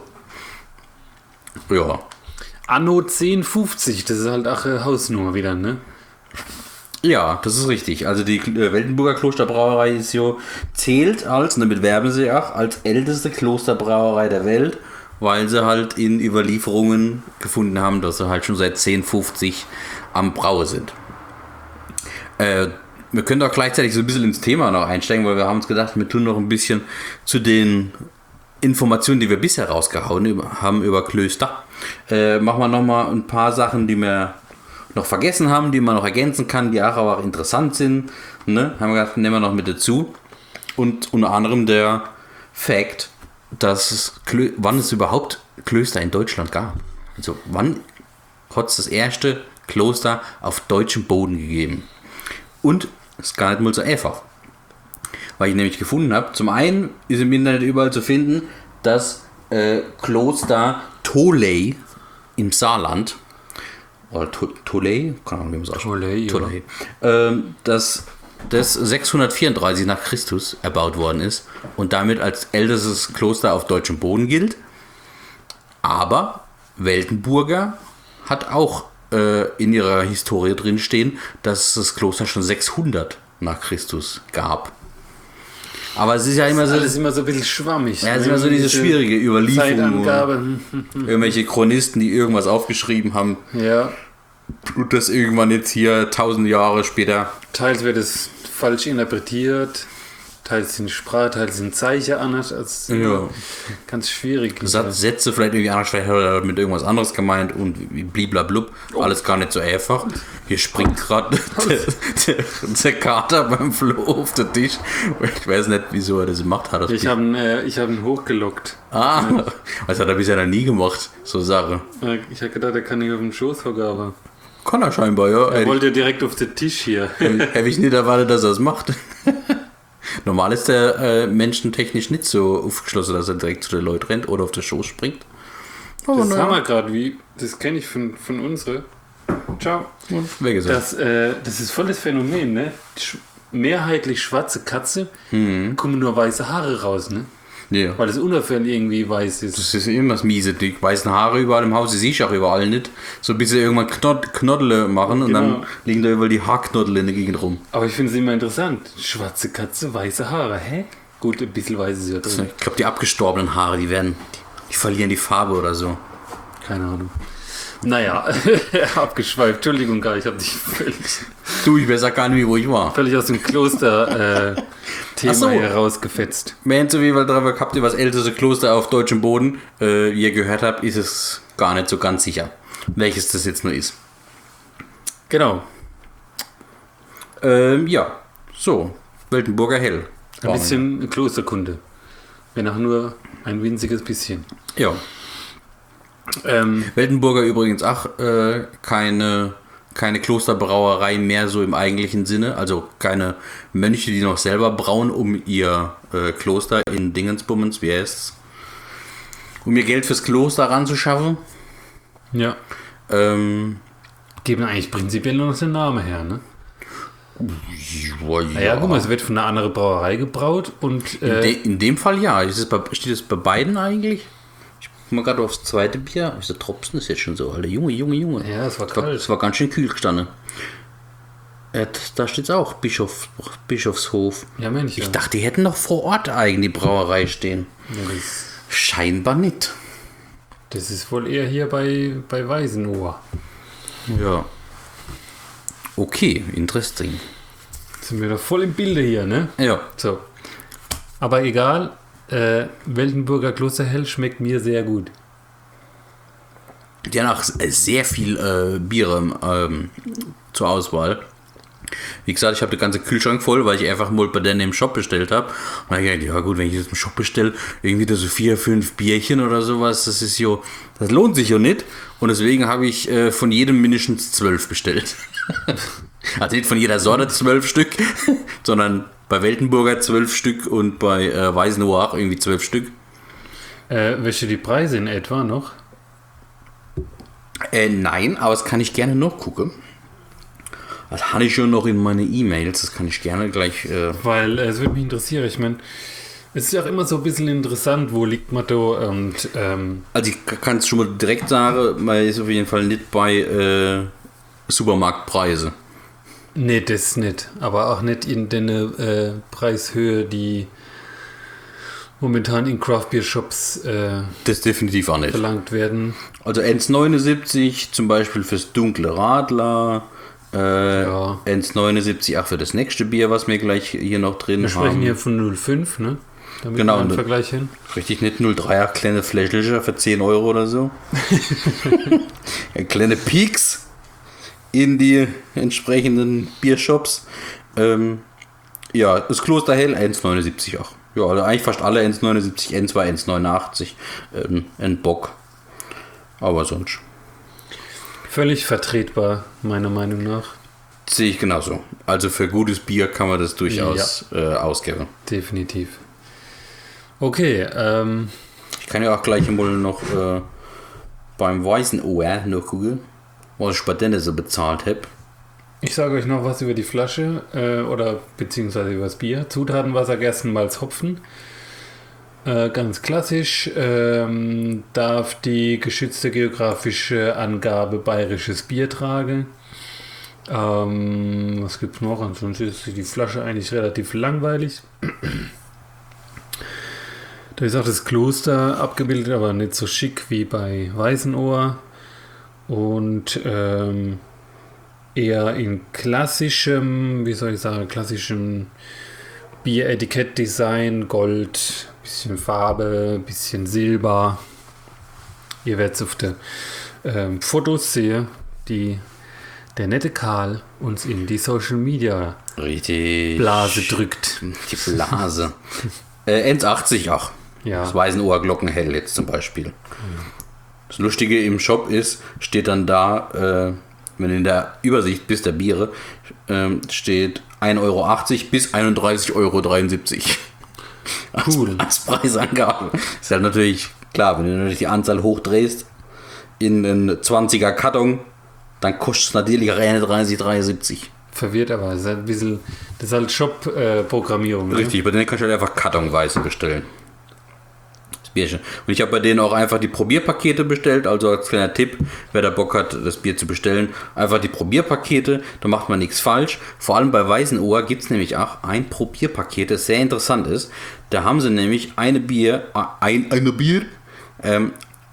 Ja. Anno zehn fünfzig, das ist halt auch eine Hausnummer wieder, ne? Ja, das ist richtig. Also die äh, Weltenburger Klosterbrauerei ist so, zählt als, und damit werben sie auch, als älteste Klosterbrauerei der Welt, weil sie halt in Überlieferungen gefunden haben, dass sie halt schon seit zehn fünfzig am Braue sind. Äh, wir können auch gleichzeitig so ein bisschen ins Thema noch einsteigen, weil wir haben uns gedacht, wir tun noch ein bisschen zu den Informationen, die wir bisher rausgehauen über- haben über Klöster. Äh, machen wir nochmal ein paar Sachen, die wir noch vergessen haben, die man noch ergänzen kann, die auch aber auch interessant sind. Ne? Haben wir gedacht, nehmen wir noch mit dazu. Und unter anderem der Fakt, dass es Klö- wann es überhaupt Klöster in Deutschland gab. Also wann hat es das erste Kloster auf deutschem Boden gegeben. Und es ist gar nicht mal so einfach. Weil ich nämlich gefunden habe, zum einen ist im Internet überall zu finden, dass äh, Kloster Tholey im Saarland, oder To- Tholey, keine Ahnung, wie man es ausspricht. Tholey, ja. Tholey. Ähm, dass das sechshundertvierunddreißig nach Christus erbaut worden ist und damit als ältestes Kloster auf deutschem Boden gilt. Aber Weltenburger hat auch äh, in ihrer Historie drin stehen, dass es das Kloster schon sechshundert nach Christus gab. Aber es ist ja immer Das so, ist alles immer so ein bisschen schwammig. ja, es ist immer so diese schwierige Überlieferung. Zeitangabe. Irgendwelche Chronisten, die irgendwas aufgeschrieben haben Ja, und das irgendwann jetzt hier tausend Jahre später. teils wird es falsch interpretiert, teils sind Sprache, teils sind Zeichen anders. Also Ja. Ganz schwierig. Satz, Sätze vielleicht irgendwie anders, vielleicht hat er mit irgendwas anderes gemeint und bliblablub, alles gar nicht so einfach. Hier springt gerade der, der, der Kater beim Flo auf den Tisch. Ich weiß nicht, wieso er das gemacht hat. Das Ich habe ihn, äh, ich hab ihn hochgelockt. ah, das hat er bisher noch nie gemacht, so Sache. Äh, Ich habe gedacht, er kann nicht auf dem Schoß hocken, aber Kann er scheinbar, ja. er Hätte wollte direkt auf den Tisch hier. hätte ich nicht erwartet, dass er es macht. Normal ist der äh, menschentechnisch nicht so aufgeschlossen, dass er direkt zu den Leuten rennt oder auf den Schoß springt. Aber Das naja, haben wir gerade, wie, das kenne ich von, von unsere. Ciao. weg ist er. Das, äh, das ist voll das Phänomen, ne? Sch mehrheitlich schwarze Katze, kommen nur weiße Haare raus, ne? Ja. Weil das Unfall irgendwie weiß ist. Das ist immer das Miese, die weißen Haare überall im Haus, die sehe ich auch überall nicht. So bis sie irgendwann Knot Knoddle machen und Genau. dann liegen da überall die Haarknoddel in der Gegend rum. Aber ich finde es immer interessant. Schwarze Katze, weiße Haare, hä? Gut, ein bisschen weiß ist ja drin. Ich glaube, die abgestorbenen Haare, die werden, die, die verlieren die Farbe oder so. Keine Ahnung. Naja, abgeschweift. Entschuldigung, Kai, ich habe dich völlig, Du, ich weiß auch gar nicht mehr, wo ich war. völlig aus dem Kloster-Thema äh, Ach so. herausgefetzt. Wir haben auf jeden Fall drauf gehabt, über das älteste Kloster auf deutschem Boden. Äh, wie ihr gehört habt, ist es gar nicht so ganz sicher, welches das jetzt nur ist. Genau. Ähm, ja, so, Weltenburger Hell. Ein bisschen Klosterkunde. Wenn auch nur ein winziges bisschen. Ja. Ähm, Weltenburger übrigens auch äh, keine, keine Klosterbrauerei mehr so im eigentlichen Sinne. Also keine Mönche, die noch selber brauen, um ihr äh, Kloster in Dingensbummens, wie heißt's? Um ihr Geld fürs Kloster ranzuschaffen. ja. Ähm, Geben eigentlich prinzipiell nur noch den Namen her, ne? ja, Naja, guck mal, es wird von einer anderen Brauerei gebraut und in, äh, de, in dem Fall ja. Ist es bei, steht es bei beiden eigentlich? Ich guck mal gerade aufs zweite Bier. Dieser Tropfen ist jetzt schon so, Alter. Junge, Junge, Junge. ja, es war Das war, kalt. das war ganz schön kühl gestanden. Äh, da steht es auch, Bischof, Bischofshof. Ja, Mensch. Ich ja. dachte, die hätten noch vor Ort eigentlich die Brauerei stehen. Ja, das, Scheinbar nicht. das ist wohl eher hier bei, bei Weißenohr. Ja. Okay, interesting. Sind wir da voll im Bilde hier, ne? Ja. So. Aber egal, äh, Weltenburger Klosterhell schmeckt mir sehr gut. Die haben auch sehr viel äh, Biere ähm, zur Auswahl. Wie gesagt, ich habe den ganzen Kühlschrank voll, weil ich einfach mal bei denen im Shop bestellt habe. Und dann habe ich gedacht, ja gut, wenn ich das im Shop bestelle, irgendwie da so vier, fünf Bierchen oder sowas, das ist jo, das lohnt sich ja nicht. Und deswegen habe ich äh, von jedem mindestens zwölf bestellt. Also nicht von jeder Sorte zwölf Stück, sondern bei Weltenburger zwölf Stück und bei äh, Weißenohr auch irgendwie zwölf Stück. Äh, welche die Preise in etwa noch? Äh, nein, aber das kann ich gerne noch gucken. Das hatte ich schon noch in meine E-Mails, das kann ich gerne gleich... Äh Weil äh, es würde mich interessieren. Ich meine, es ist ja auch immer so ein bisschen interessant, wo liegt man da und ähm, Also ich kann es schon mal direkt sagen, man ist auf jeden Fall nicht bei äh, Supermarktpreise. nee, das nicht. Aber auch nicht in der äh, Preishöhe, die momentan in Craft Beer Shops äh, Das definitiv auch nicht. verlangt werden. Also eins neunundsiebzig zum Beispiel fürs dunkle Radler, äh, Ja. eins neunundsiebzig auch für das nächste Bier, was wir gleich hier noch drin Wir haben. sprechen hier von null Komma fünf, ne? Damit Genau, wir einen ne- Vergleich hin. Richtig nicht null Komma drei, kleine Fläschlicher für zehn Euro oder so. Ja, kleine Peaks in die entsprechenden Biershops. Ähm, ja, das Klosterhell eins neunundsiebzig auch. Ja, also eigentlich fast alle eins neunundsiebzig, N zwei, eins neunundachtzig, ähm, ein Bock. Aber sonst Völlig vertretbar, meiner Meinung nach. sehe ich genauso. Also für gutes Bier kann man das durchaus äh, ausgeben. Definitiv. Okay, ähm, Ich kann ja auch gleich mal noch äh, beim Weißenohr noch gucken, was ich bei denen so bezahlt habe. ich sage euch noch was über die Flasche äh, oder beziehungsweise über das Bier. Zutaten Wasser, Gerstenmalz, Hopfen. Äh, ganz klassisch. Ähm, darf die geschützte geografische Angabe bayerisches Bier tragen. Ähm, was gibt es noch? Ansonsten ist die Flasche eigentlich relativ langweilig. Da ist auch das Kloster abgebildet, aber nicht so schick wie bei Weißenohr. Und ähm, eher in klassischem, wie soll ich sagen, klassischem Bieretikettdesign, Gold, bisschen Farbe, bisschen Silber. Ihr werdet es auf der ähm, Fotos sehen, die der nette Karl uns in die Social Media Richtig. Blase drückt. Die Blase. äh, eins achtzig auch. Ja. Das Weißenohr Glockenhell jetzt zum Beispiel. Das Lustige im Shop ist, steht dann da, äh, wenn du in der Übersicht bist der Biere, ähm, steht ein Euro achtzig bis einunddreißig Euro dreiundsiebzig. Cool. Als, als Preisangabe. Ist halt natürlich klar, wenn du natürlich die Anzahl hochdrehst in einen zwanziger Karton, dann kostet es natürlich einunddreißig, dreiundsiebzig. Verwirrt aber. Das ist halt ein bisschen, das ist halt Shop-Programmierung. Ne? Richtig, bei denen kannst du halt einfach kartonweise bestellen. Das Bierchen. Und ich habe bei denen auch einfach die Probierpakete bestellt, also als kleiner Tipp, wer da Bock hat, das Bier zu bestellen, einfach die Probierpakete, da macht man nichts falsch. Vor allem bei Weißenohr gibt es nämlich auch ein Probierpaket, das sehr interessant ist. Da haben sie nämlich eine Bier, ein, eine Bier, ähm,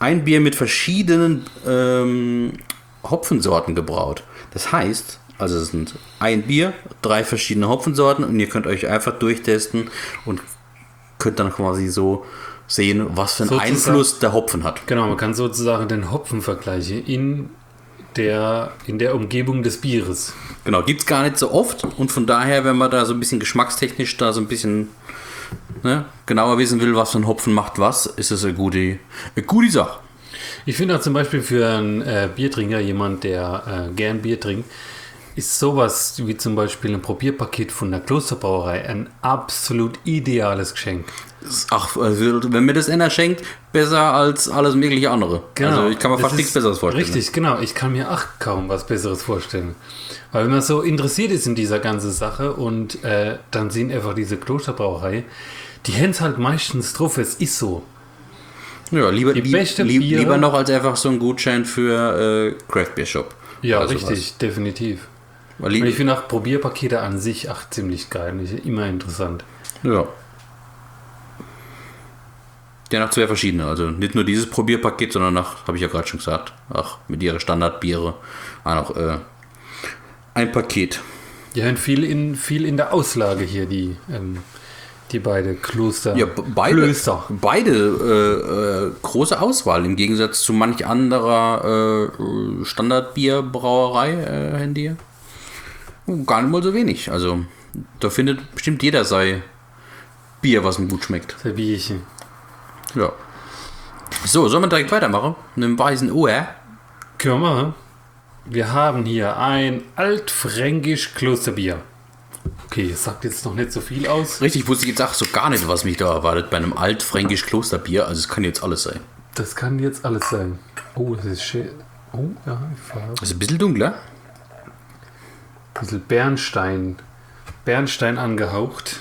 ein Bier mit verschiedenen ähm, Hopfensorten gebraut. Das heißt, also es sind ein Bier, drei verschiedene Hopfensorten und ihr könnt euch einfach durchtesten und könnt dann quasi so sehen, was für einen Sozusagen- Einfluss der Hopfen hat. Genau, man kann sozusagen den Hopfen vergleichen in der, in der Umgebung des Bieres. Genau, gibt es gar nicht so oft und von daher, wenn man da so ein bisschen geschmackstechnisch da so ein bisschen ne, genauer wissen will, was für ein Hopfen macht was, ist es eine gute, eine gute Sache. Ich finde auch zum Beispiel für einen äh, Biertrinker, jemand, der äh, gern Bier trinkt, ist sowas wie zum Beispiel ein Probierpaket von der Klosterbrauerei ein absolut ideales Geschenk. Ach, also, wenn mir das einer schenkt, besser als alles mögliche andere. Also ich kann mir Das fast ist nichts Besseres vorstellen. Richtig, genau. Ich kann mir auch kaum was Besseres vorstellen. Weil wenn man so interessiert ist in dieser ganzen Sache und äh, dann sehen einfach diese Klosterbrauerei, die haben es halt meistens drauf, es ist so. Ja, lieber, Die lieb, beste lieb, Biere- lieber noch als einfach so ein Gutschein für äh, Craft Beer Shop. Ja, Oder richtig, sowas. definitiv. Weil Und ich lieb, finde auch Probierpakete an sich auch ziemlich geil. Ich- Immer interessant. ja. Ja, noch zwei verschiedene. Also nicht nur dieses Probierpaket, sondern noch, habe ich ja gerade schon gesagt, auch mit ihrer Standardbiere auch noch äh, ein Paket. Die haben viel in, viel in der Auslage hier, die, ähm, die beide Kloster. Ja, b- beide, Klöster. beide äh, äh, große Auswahl im Gegensatz zu manch anderer äh, Standardbierbrauerei äh, Handy. Gar nicht mal so wenig. Also da findet bestimmt jeder sein Bier, was ihm gut schmeckt. Der Bierchen. Ja. So, sollen wir direkt weitermachen? Mit dem weißen Ohr. Können wir machen. Wir haben hier ein altfränkisch Klosterbier. Okay, es sagt jetzt noch nicht so viel aus. Richtig, wusste ich jetzt auch so gar nicht, was mich da erwartet bei einem altfränkisch Klosterbier. Also es kann jetzt alles sein. Das kann jetzt alles sein. Oh, das ist schön. Oh, ja, die Farbe. Das ist ein bisschen dunkler. Ein bisschen Bernstein. Bernstein angehaucht.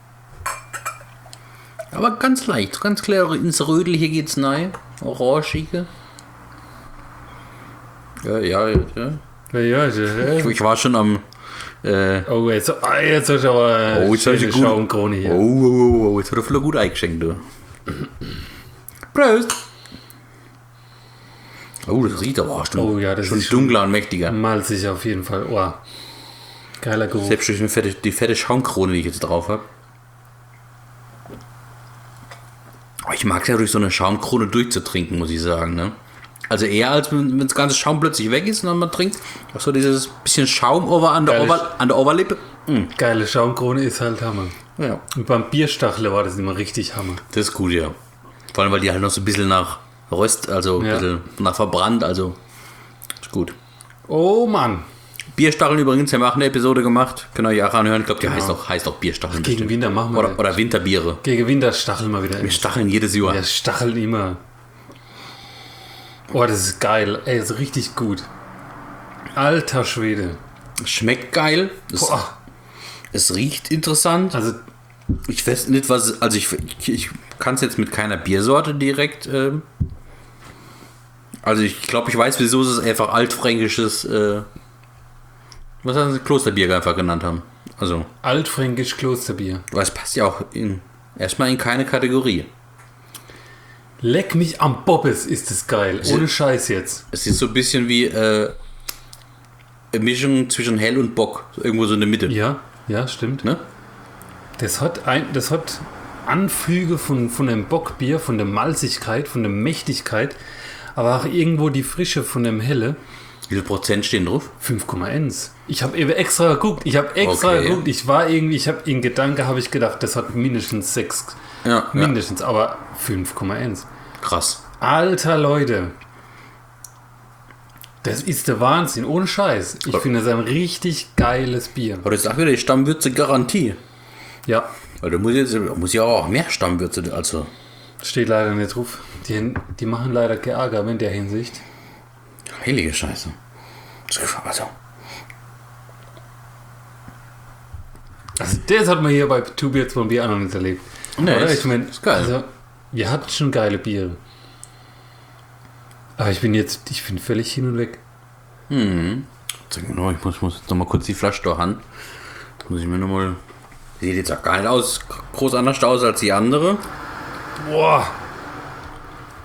Aber ganz leicht, ganz klar ins Rötliche geht's rein. Orangige. Ja, ja, ja. Ja, ja, ja. Ich, ich war schon am. Äh, Oh, jetzt, ah, jetzt hast du aber eine Oh, jetzt hab ich schöne gut- Schaumkrone oh, hier. oh, oh, oh, jetzt hat er voll gut eingeschenkt, du. Prost! Oh, das riecht aber auch schon, Oh ja, das schon ist schon- dunkler und mächtiger. Malzig auf jeden Fall. Oh. Geiler Geruch. Selbst durch die fette, die fette Schaumkrone, die ich jetzt drauf habe. Ich mag es ja durch so eine Schaumkrone durchzutrinken, muss ich sagen. Ne? Also eher als wenn, wenn das ganze Schaum plötzlich weg ist und dann man trinkt. Auch so dieses bisschen Schaum over an, der Geil. Ober, an der Oberlippe. Mm. Geile Schaumkrone ist halt Hammer. Ja, Und beim Bierstachel war das immer richtig Hammer. das ist gut, ja. Vor allem, weil die halt noch so ein bisschen nach Röst, also ein Ja. bisschen nach verbrannt, also ist gut. Oh Mann. Bierstacheln übrigens, haben wir auch eine Episode gemacht. Könnt ihr euch auch anhören. Ich glaube, die Genau. heißt auch, heißt auch Bierstacheln. Gegen bestimmt. Winter machen wir Oder, das. oder Winterbiere. Gegen Winter stacheln wir wieder. Wir stacheln jedes Jahr. Wir stacheln immer. Oh, das ist geil. Ey, ist richtig gut. Alter Schwede. Schmeckt geil. Es, Boah. es riecht interessant. Also, Ich weiß nicht, was. Also, ich, ich, ich kann es jetzt mit keiner Biersorte direkt. Ähm, also, ich glaube, ich weiß, wieso sie es einfach altfränkisches. Äh, was haben sie? Klosterbier einfach genannt haben. Also, altfränkisch Klosterbier. weil es passt ja auch in, erstmal in keine Kategorie. Leck mich am Bobbes, ist das geil. Ohne Scheiß jetzt. Es ist so ein bisschen wie äh, eine Mischung zwischen Hell und Bock. Irgendwo so in der Mitte. Ja, ja, stimmt. Ne? Das hat, ein, das hat Anflüge von, von dem Bockbier, von der Malzigkeit, von der Mächtigkeit, aber auch irgendwo die Frische von dem Helle. Wie viel Prozent stehen drauf? fünf Komma eins. Ich habe eben extra geguckt. Ich habe extra Okay. geguckt. Ich war irgendwie, ich habe in Gedanken, habe ich gedacht, das hat mindestens sechs. Ja, Mindestens, aber fünf Komma eins. ja. Krass. Alter Leute. Das ist der Wahnsinn, ohne Scheiß. Ich Ja. finde das ein richtig geiles Bier. Aber das ist auch wieder die Stammwürze-Garantie. Ja, Weil da muss, jetzt, muss ja auch mehr Stammwürze. Also, steht leider nicht drauf. Die, die machen leider Geärger in der Hinsicht. heilige Scheiße. Also, Also das hat man hier bei Two Beers von Bier auch noch nicht erlebt. Nee, Oder? ist- Ich mein, ist geil. Also, wir hatten schon geile Biere. Aber ich bin jetzt, ich bin völlig hin und weg. sag mal noch, ich muss, muss jetzt noch mal kurz die Flasche da haben. Muss ich mir noch mal. Sieht jetzt auch gar nicht aus, groß anders aus als die andere. Boah.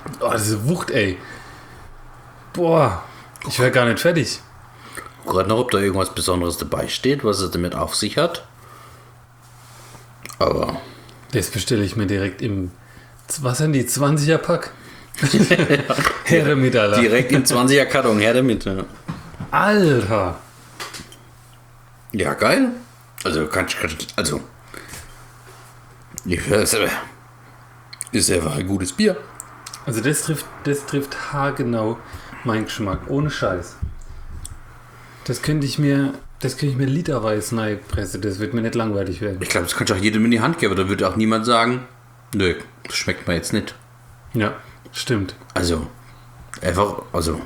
Oh, das ist Wucht, ey. Boah, ich wäre gar nicht fertig. Gerade noch, ob da irgendwas Besonderes dabei steht, was es damit auf sich hat. Aber. Das bestelle ich mir direkt im. Was sind die? zwanziger-Pack? Her damit, Alter. Direkt im zwanziger-Karton, her damit. Ja. Alter. Ja, geil. Also, kann ich. Also. Ja, ist, ist einfach ein gutes Bier. Also, das trifft, das trifft haargenau meinen Geschmack. Ohne Scheiß. Das könnte ich mir. Das könnte ich mir literweise reinpressen. Das wird mir nicht langweilig werden. Ich glaube, das kannst du auch jedem in die Hand geben. Da wird auch niemand sagen, nö, das schmeckt mir jetzt nicht. Ja, stimmt. Also, einfach, also.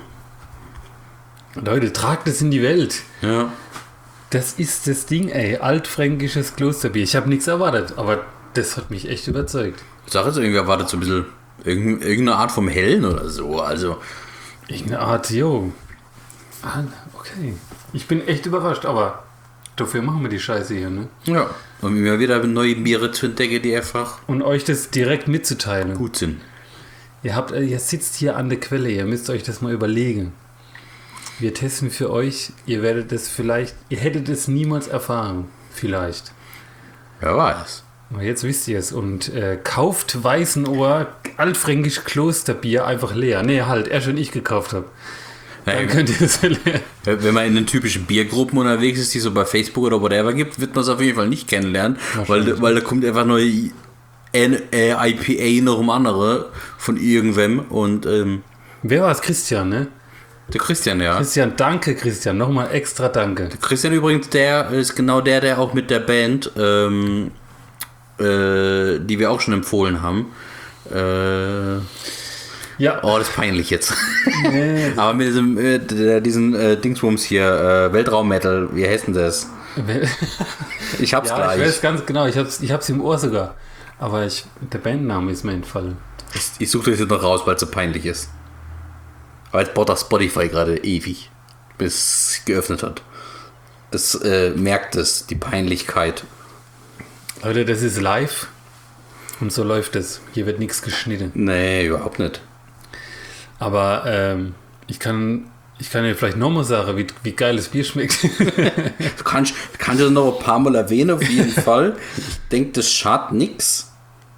Leute, tragt es in die Welt. Ja. Das ist das Ding, ey. Altfränkisches Klosterbier. Ich habe nichts erwartet, aber das hat mich echt überzeugt. Ich sage jetzt irgendwie, erwartet so ein bisschen irgendeine Art vom Hellen oder so. Also. Irgendeine Art, jo. Ah, okay. Ich bin echt überrascht, aber dafür machen wir die Scheiße hier, ne? Ja. Um immer wieder neue Biere zu entdecken, die einfach und euch das direkt mitzuteilen. gut sind. Ihr habt, ihr sitzt hier an der Quelle, ihr müsst euch das mal überlegen. Wir testen für euch, ihr werdet es vielleicht, ihr hättet es niemals erfahren. Vielleicht. Wer weiß. Aber jetzt wisst ihr es. Und äh, kauft Weißenohr altfränkisch Klosterbier einfach leer. Nee, halt, erst wenn ich gekauft habe. Dann könnt ihr es leer. Wenn man in den typischen Biergruppen unterwegs ist, die es so bei Facebook oder whatever gibt, wird man es auf jeden Fall nicht kennenlernen, weil, weil da kommt einfach nur I P A noch um andere von irgendwem und ähm, wer war es? Christian, ne? der Christian, ja. Christian, danke Christian, nochmal extra danke. Der Christian übrigens, der ist genau der, der auch mit der Band, ähm, äh, die wir auch schon empfohlen haben, äh, ja. Oh, das ist peinlich jetzt. Nee, aber mit diesem, äh, diesen äh, Dingsbums hier, äh, Weltraum-Metal, wie heißt denn das? Ich hab's ja, gleich. Ich weiß ganz genau, ich hab's, ich hab's im Ohr sogar. Aber ich, der Bandname ist mir entfallen. Ich, ich suche das jetzt noch raus, weil es so peinlich ist. Aber jetzt braucht das Spotify gerade ewig, bis es geöffnet hat. Das äh, merkt es, die Peinlichkeit. Leute, das ist live und so läuft es. Hier wird nichts geschnitten. Nee, überhaupt nicht. Aber ähm, ich kann ich kann dir vielleicht nochmal sagen, wie, wie geil das Bier schmeckt. Du kannst, kannst das noch ein paar Mal erwähnen, auf jeden Fall. Ich denke, das schadet nix.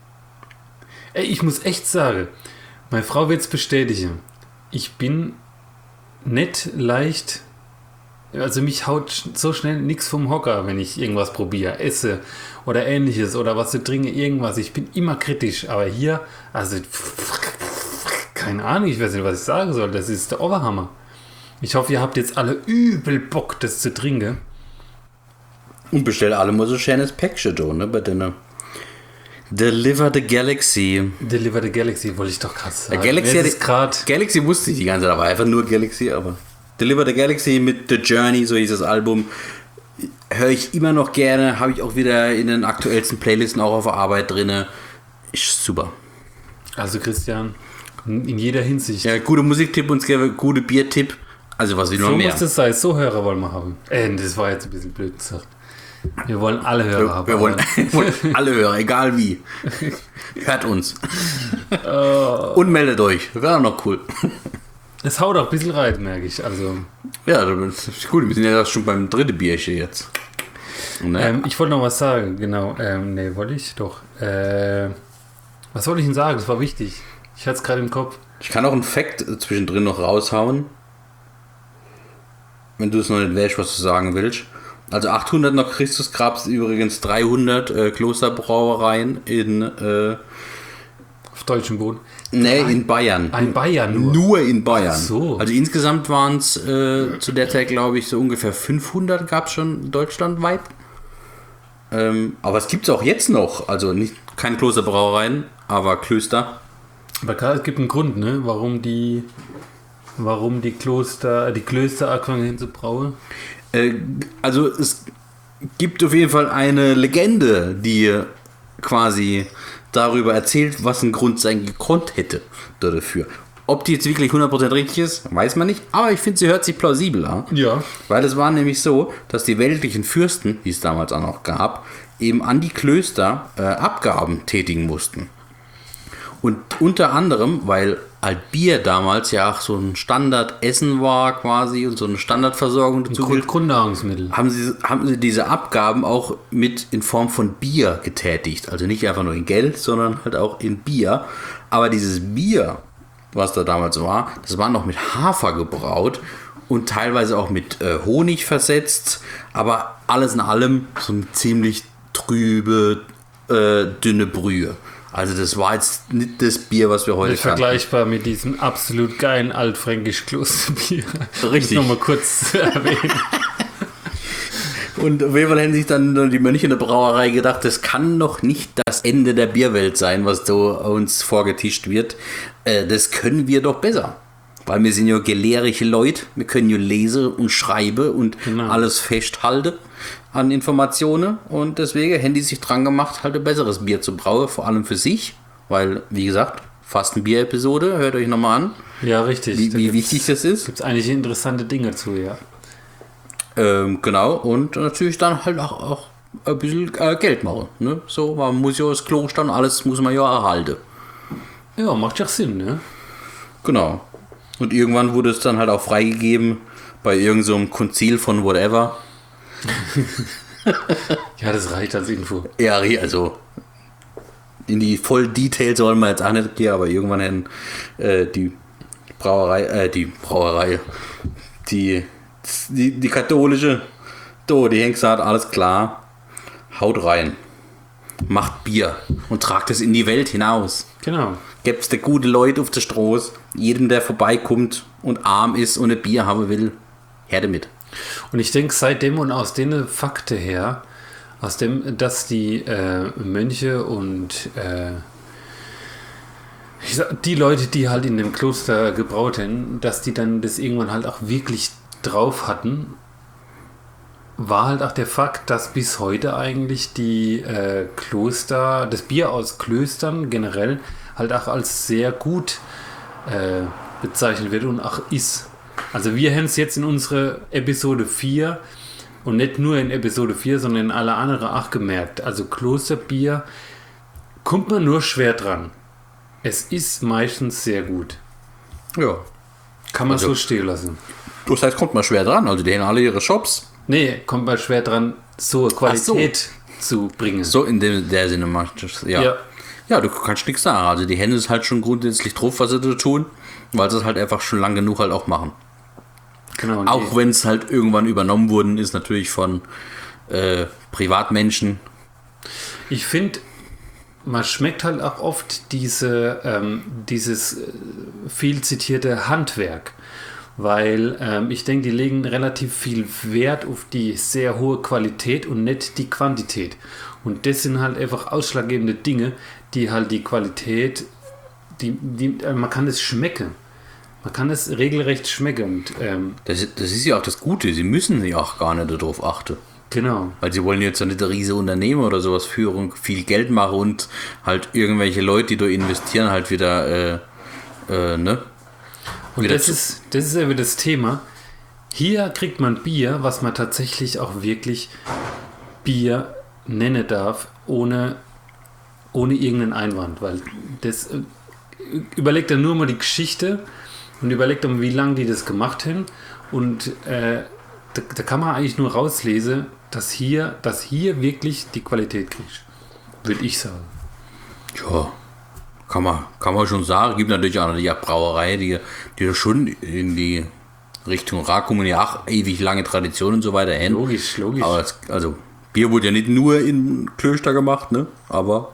Ey, ich muss echt sagen, meine Frau wird es bestätigen. Ich bin nicht leicht, also mich haut so schnell nichts vom Hocker, wenn ich irgendwas probiere, esse oder ähnliches oder was zu trinken, irgendwas. Ich bin immer kritisch, aber hier, also keine Ahnung, ich weiß nicht, was ich sagen soll. Das ist der Oberhammer. Ich hoffe, ihr habt jetzt alle übel Bock, das zu trinken. Und bestell alle mal so schönes Päckchen da, ne, bei denen. Deliver the Galaxy. Deliver the Galaxy, wollte ich doch gerade sagen. Ja, Galaxy, ist grad Galaxy wusste ich die ganze Zeit, aber einfach nur Galaxy, aber Deliver the Galaxy mit The Journey, so hieß das Album, höre ich immer noch gerne, habe ich auch wieder in den aktuellsten Playlisten auch auf der Arbeit drin. Ist super. Also Christian, in jeder Hinsicht. Ja, gute Musiktipp und gute Biertipp. Also was will noch so mehr? muss das sein, so Hörer wollen wir haben. Äh, das war jetzt ein bisschen blöd gesagt. Wir wollen alle Hörer wir, haben. Wir wollen, wollen alle Hörer, egal wie. Hört uns. Oh. Und meldet euch. Wäre auch noch cool. Es haut auch ein bisschen rein, merke ich. Also, ja, das ist gut. Wir sind ja schon beim dritten Bierchen jetzt. Ne? Ähm, ich wollte noch was sagen, genau. Ähm, ne, wollte ich doch. Äh, was wollte ich denn sagen? Das war wichtig. Ich hatte es gerade im Kopf. Ich kann auch einen Fact zwischendrin noch raushauen. Wenn du es noch nicht weißt, was du sagen willst. Also achthundert nach Christus gab es übrigens dreihundert äh, Klosterbrauereien in äh, auf deutschem Boden. Nee, in Bayern. In Bayern nur? Nur in Bayern. Ach so. Also insgesamt waren es äh, zu der Zeit, glaube ich, so ungefähr fünfhundert gab es schon deutschlandweit. Ähm, aber es gibt es auch jetzt noch. Also nicht keine Klosterbrauereien, aber Klöster. Aber klar, es gibt einen Grund, ne, warum die warum die Kloster, die Klöster angefangen haben zu brauen. Äh, also es gibt auf jeden Fall eine Legende, die quasi darüber erzählt, was ein Grund sein gekonnt hätte dafür. Ob die jetzt wirklich hundert Prozent richtig ist, weiß man nicht, aber ich finde, sie hört sich plausibel an. Ja. Weil es war nämlich so, dass die weltlichen Fürsten, die es damals auch noch gab, eben an die Klöster äh, Abgaben tätigen mussten. Und unter anderem, weil halt Bier damals ja auch so ein Standardessen war quasi und so eine Standardversorgung dazu, Grund- Grundnahrungsmittel. haben sie, haben sie diese Abgaben auch mit in Form von Bier getätigt. Also nicht einfach nur in Geld, sondern halt auch in Bier. Aber dieses Bier, was da damals war, das war noch mit Hafer gebraut und teilweise auch mit äh, Honig versetzt. Aber alles in allem so eine ziemlich trübe, äh, dünne Brühe. Also das war jetzt nicht das Bier, was wir heute Nicht vergleichbar mit diesem absolut geilen altfränkisch Klosterbier. Richtig. Um es nochmal kurz zu erwähnen. Und auf jeden Fall haben sich dann die Mönche in der Brauerei gedacht, das kann noch nicht das Ende der Bierwelt sein, was da uns vorgetischt wird. Äh, das können wir doch besser. Weil wir sind ja gelehrige Leute, wir können ja lesen und schreiben und Genau. alles festhalten an Informationen. Und deswegen haben die sich dran gemacht, halt ein besseres Bier zu brauen, vor allem für sich. Weil, wie gesagt, fast eine Bier-Episode, hört euch nochmal an, Ja, richtig. wie, wie wichtig das ist. Gibt es eigentlich interessante Dinge zu, ja. Ähm, genau, und natürlich dann halt auch, auch ein bisschen äh, Geld machen. Ne? So, man muss ja das Kloster und alles muss man ja erhalten. Ja, macht ja Sinn, ne? Genau. Und irgendwann wurde es dann halt auch freigegeben bei irgendeinem so einem Konzil von whatever. Ja, das reicht als Info. Ja, also in die voll Details sollen wir jetzt auch nicht gehen, aber irgendwann hätten äh, die Brauerei, äh, die Brauerei, die, die, die katholische, do, die hängt gesagt, alles klar, haut rein, macht Bier und tragt es in die Welt hinaus. Genau. Gibt's da gute Leute auf der Straße, jedem, der vorbeikommt und arm ist und ein Bier haben will, her damit. Und ich denke, seitdem und aus den Fakten her, aus dem, dass die äh, Mönche und äh, ich sag, die Leute, die halt in dem Kloster gebraut haben, dass die dann das irgendwann halt auch wirklich drauf hatten, war halt auch der Fakt, dass bis heute eigentlich die äh, Kloster, das Bier aus Klöstern generell halt auch als sehr gut äh, bezeichnet wird und auch ist. Also wir haben es jetzt in unserer Episode vier und nicht nur in Episode vier, sondern in alle anderen auch gemerkt. Also Klosterbier kommt man nur schwer dran. Es ist meistens sehr gut. Ja. Kann man Also- so stehen lassen. Das heißt, kommt man schwer dran, also die haben alle ihre Shops. Nee, kommt man schwer dran, so eine Qualität zu bringen. So in dem, der Sinne macht das, ja. Ja. ja. du kannst nichts sagen. Also die Hände ist halt schon grundsätzlich drauf, was sie da tun, weil sie es halt einfach schon lang genug halt auch machen. Genau. und Auch die- wenn es halt irgendwann übernommen worden ist, natürlich von äh, Privatmenschen. Ich finde, man schmeckt halt auch oft diese, ähm, dieses äh, viel zitierte Handwerk. Weil ähm, ich denke, die legen relativ viel Wert auf die sehr hohe Qualität und nicht die Quantität. Und das sind halt einfach ausschlaggebende Dinge, die halt die Qualität, die, die, äh, man kann es schmecken. Man kann es regelrecht schmecken. Und, ähm, Das, ist- das ist ja auch das Gute, sie müssen ja auch gar nicht darauf achten. genau. Weil sie wollen jetzt ja nicht ein riesiges Unternehmen oder sowas führen, viel Geld machen und halt irgendwelche Leute, die da investieren, halt wieder, äh, äh, ne? Und Wieder das zu- ist, das ist eben das Thema. Hier kriegt man Bier, was man tatsächlich auch wirklich Bier nennen darf, ohne, ohne irgendeinen Einwand. Weil das äh, überlegt dann nur mal die Geschichte und überlegt dann, wie lange die das gemacht haben. Und äh, da, da kann man eigentlich nur rauslesen, dass hier, dass hier wirklich die Qualität kriegt. Würde ich sagen. Ja, kann man, kann man schon sagen. Gibt natürlich auch die Brauerei, die, die da schon in die Richtung Rakum ja auch ewig lange Tradition und so weiter hin. Logisch, logisch. Aber es, also Bier wurde ja nicht nur in Klöster gemacht, ne? Aber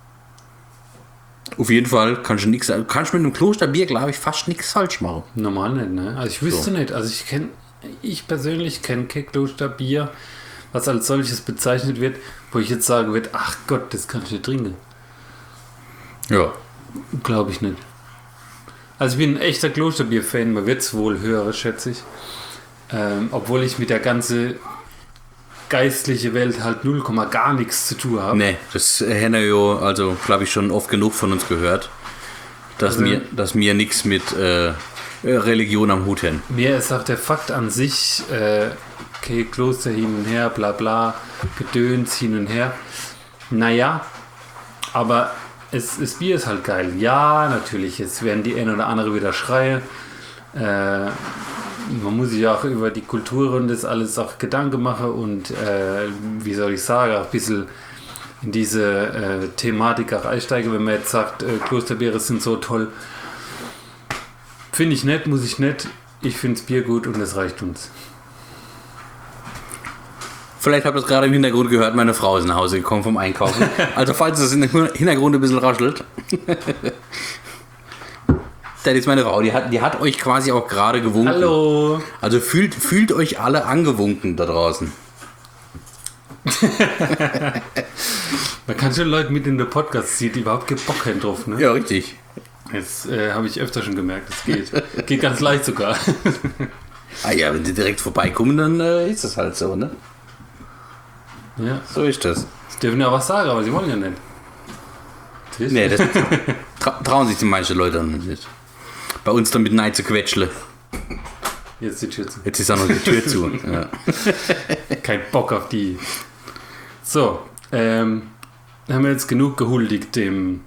auf jeden Fall kannst du nichts, kannst mit einem Klosterbier, glaube ich, fast nichts falsch machen. Normal nicht, ne? Also ich wüsste So. nicht. Also ich kenne, ich persönlich kenne kein Klosterbier, was als solches bezeichnet wird, wo ich jetzt sagen würde, ach Gott, das kann ich nicht trinken. Ja. Glaube ich nicht. Also ich bin ein echter Klosterbier-Fan, man wird es wohl hören, schätze ich. Ähm, obwohl ich mit der ganzen geistliche Welt halt null, gar nichts zu tun habe. Nee, das haben wir ja, also glaube ich, schon oft genug von uns gehört, dass Also- mir, dass mir nichts mit äh, Religion am Hut haben. Mir ist auch der Fakt an sich, äh, okay, Kloster hin und her, bla bla, Gedöns hin und her. Naja, aber es, das Bier ist halt geil. Ja, natürlich, jetzt werden die ein oder andere wieder schreien. Äh, man muss sich auch über die Kultur und das alles auch Gedanken machen und, äh, wie soll ich sagen, auch ein bisschen in diese äh, Thematik auch einsteigen, wenn man jetzt sagt, äh, Klosterbiere sind so toll. Finde ich nett, muss ich nicht. Ich finde das Bier gut und das reicht uns. Vielleicht habt ihr es gerade im Hintergrund gehört, meine Frau ist nach Hause gekommen vom Einkaufen. Also falls es im Hintergrund ein bisschen raschelt. Das ist meine Frau, die hat, die hat euch quasi auch gerade gewunken. Hallo! Also fühlt, fühlt euch alle angewunken da draußen. Man kann schon Leute mit in den Podcast ziehen, die überhaupt keinen Bock haben drauf, ne? Ja, richtig. Das äh, habe ich öfter schon gemerkt, das geht. Geht ganz leicht sogar. Ah ja, wenn sie direkt vorbeikommen, dann äh, ist das halt so, ne? Ja. So ist das. Sie dürfen ja was sagen, aber sie wollen ja nicht. Siehst du? Nee, das tra trauen sich die meisten Leute nicht. Bei uns dann mit Neid zu quetschle. Jetzt die Tür zu. Jetzt ist auch noch die Tür zu. Ja. Kein Bock auf die. So, ähm, haben wir jetzt genug gehuldigt dem.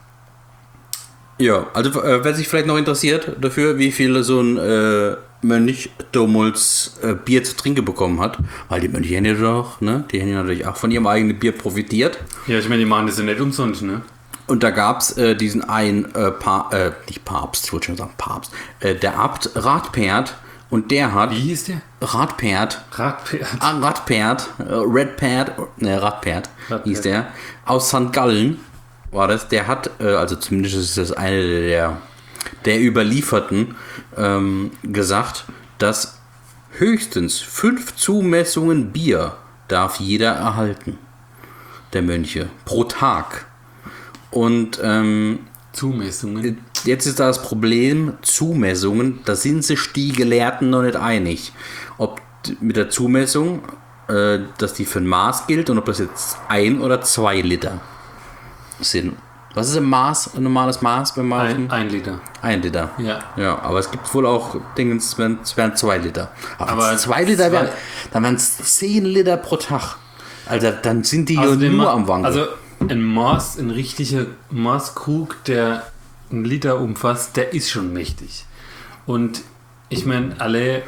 Ja, also äh, wer sich vielleicht noch interessiert dafür, wie viel so ein äh, Mönch damals äh, Bier zu trinken bekommen hat, weil die Mönche haben ja doch, ne, die haben ja natürlich auch von ihrem eigenen Bier profitiert. Ja, ich meine, die machen das ja nicht umsonst, ne? Und da gab es äh, diesen einen, äh, pa äh, nicht Papst, ich wollte schon sagen Papst, äh, der Abt Radpert, und der hat... Wie hieß der? Radpert. Radpert. Ah, Radpert, äh, Redpert, ne, Radpert, Radpert hieß der, aus Sankt Gallen war das, der hat, äh, also zumindest ist das eine der, der Überlieferten, ähm, gesagt, dass höchstens fünf Zumessungen Bier darf jeder erhalten, der Mönche, pro Tag. Und ähm, Zumessungen. Jetzt ist da das Problem, Zumessungen, da sind sich die Gelehrten noch nicht einig. Ob mit der Zumessung, äh, dass die für ein Maß gilt und ob das jetzt ein oder zwei Liter sind. Was ist ein Maß, ein normales Maß beim Maßen? Ein, ein Liter. Ein Liter. Ja. Ja, aber es gibt wohl auch Dinge, es wären, es wären zwei Liter. Aber, Aber wenn es zwei Liter zwei- wären, dann wären es zehn Liter pro Tag. Alter, dann sind die ja Außerdem nur ma- am Wanken. Also ein Maß, ein richtiger Maßkrug, der einen Liter umfasst, der ist schon mächtig. Und ich meine, alle,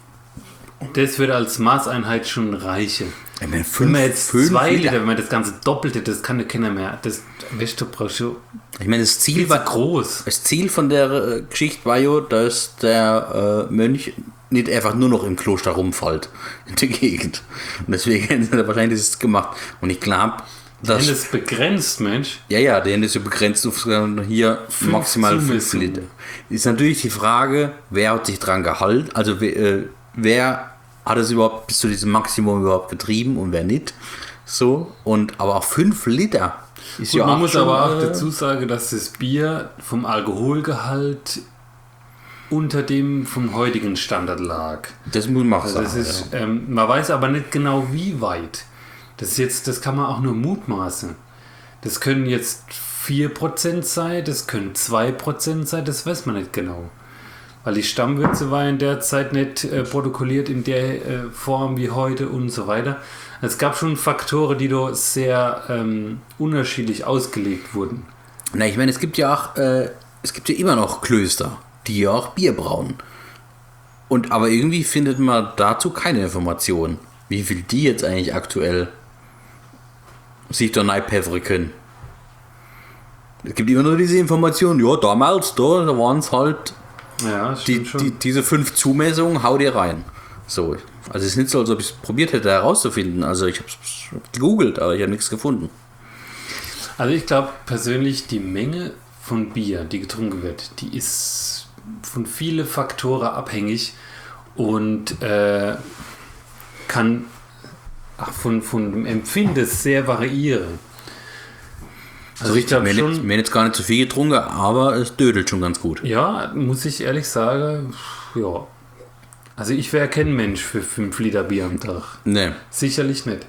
das wird als Maßeinheit schon reichen. ich meine, fünf, Wenn man jetzt fünf zwei Liter, Liter. wenn man das ganze Doppelte, das kann ja keiner mehr. Das, weißt du, brauchst du Ich meine, das Ziel viel war zu groß. Das Ziel von der äh, Geschichte war ja, dass der äh, Mönch nicht einfach nur noch im Kloster rumfällt in der Gegend. Und deswegen haben sie da wahrscheinlich das gemacht. Und ich glaube, Wenn dass. es begrenzt, Mensch. Ja, ja, der ist ja begrenzt auf äh, hier maximal fünf Zumessungen. Liter. Ist natürlich die Frage, wer hat sich dran gehalten? Also wer, äh, wer hat es überhaupt bis zu diesem Maximum überhaupt getrieben und wer nicht? So. Und aber auch fünf Liter ist Gut, ja man auch muss schon, aber auch äh, dazu sagen, dass das Bier vom Alkoholgehalt unter dem vom heutigen Standard lag. Das muss man auch Also sagen. das ist, ähm, man weiß aber nicht genau, wie weit. Das ist jetzt, das kann man auch nur mutmaßen. Das können jetzt vier Prozent sein, das können zwei Prozent sein, das weiß man nicht genau. Weil die Stammwürze war in der Zeit nicht äh, protokolliert in der äh, Form wie heute und so weiter. Es gab schon Faktoren, die da sehr ähm, unterschiedlich ausgelegt wurden. Na, ich meine, es gibt ja auch, äh, es gibt ja immer noch Klöster, die ja auch Bier brauen. Und aber irgendwie findet man dazu keine Informationen, wie viel die jetzt eigentlich aktuell sich da reinpfeffern können. Es gibt immer nur diese Informationen, ja, damals, da, da waren es halt Ja, die, die, diese fünf Zumessungen, hau dir rein. So. Also es ist nicht so, als ob ich es probiert hätte herauszufinden. Also ich habe es gegoogelt, aber ich habe nichts gefunden. Also ich glaube persönlich, die Menge von Bier, die getrunken wird, die ist von vielen Faktoren abhängig und äh, kann ach, von, von dem Empfinden sehr variieren. Also ich habe mir, nicht- mir jetzt gar nicht zu viel getrunken, aber es dödelt schon ganz gut. Ja, muss ich ehrlich sagen, ja. Also ich wäre kein Mensch für fünf Liter Bier am Tag. Nee. Sicherlich nicht.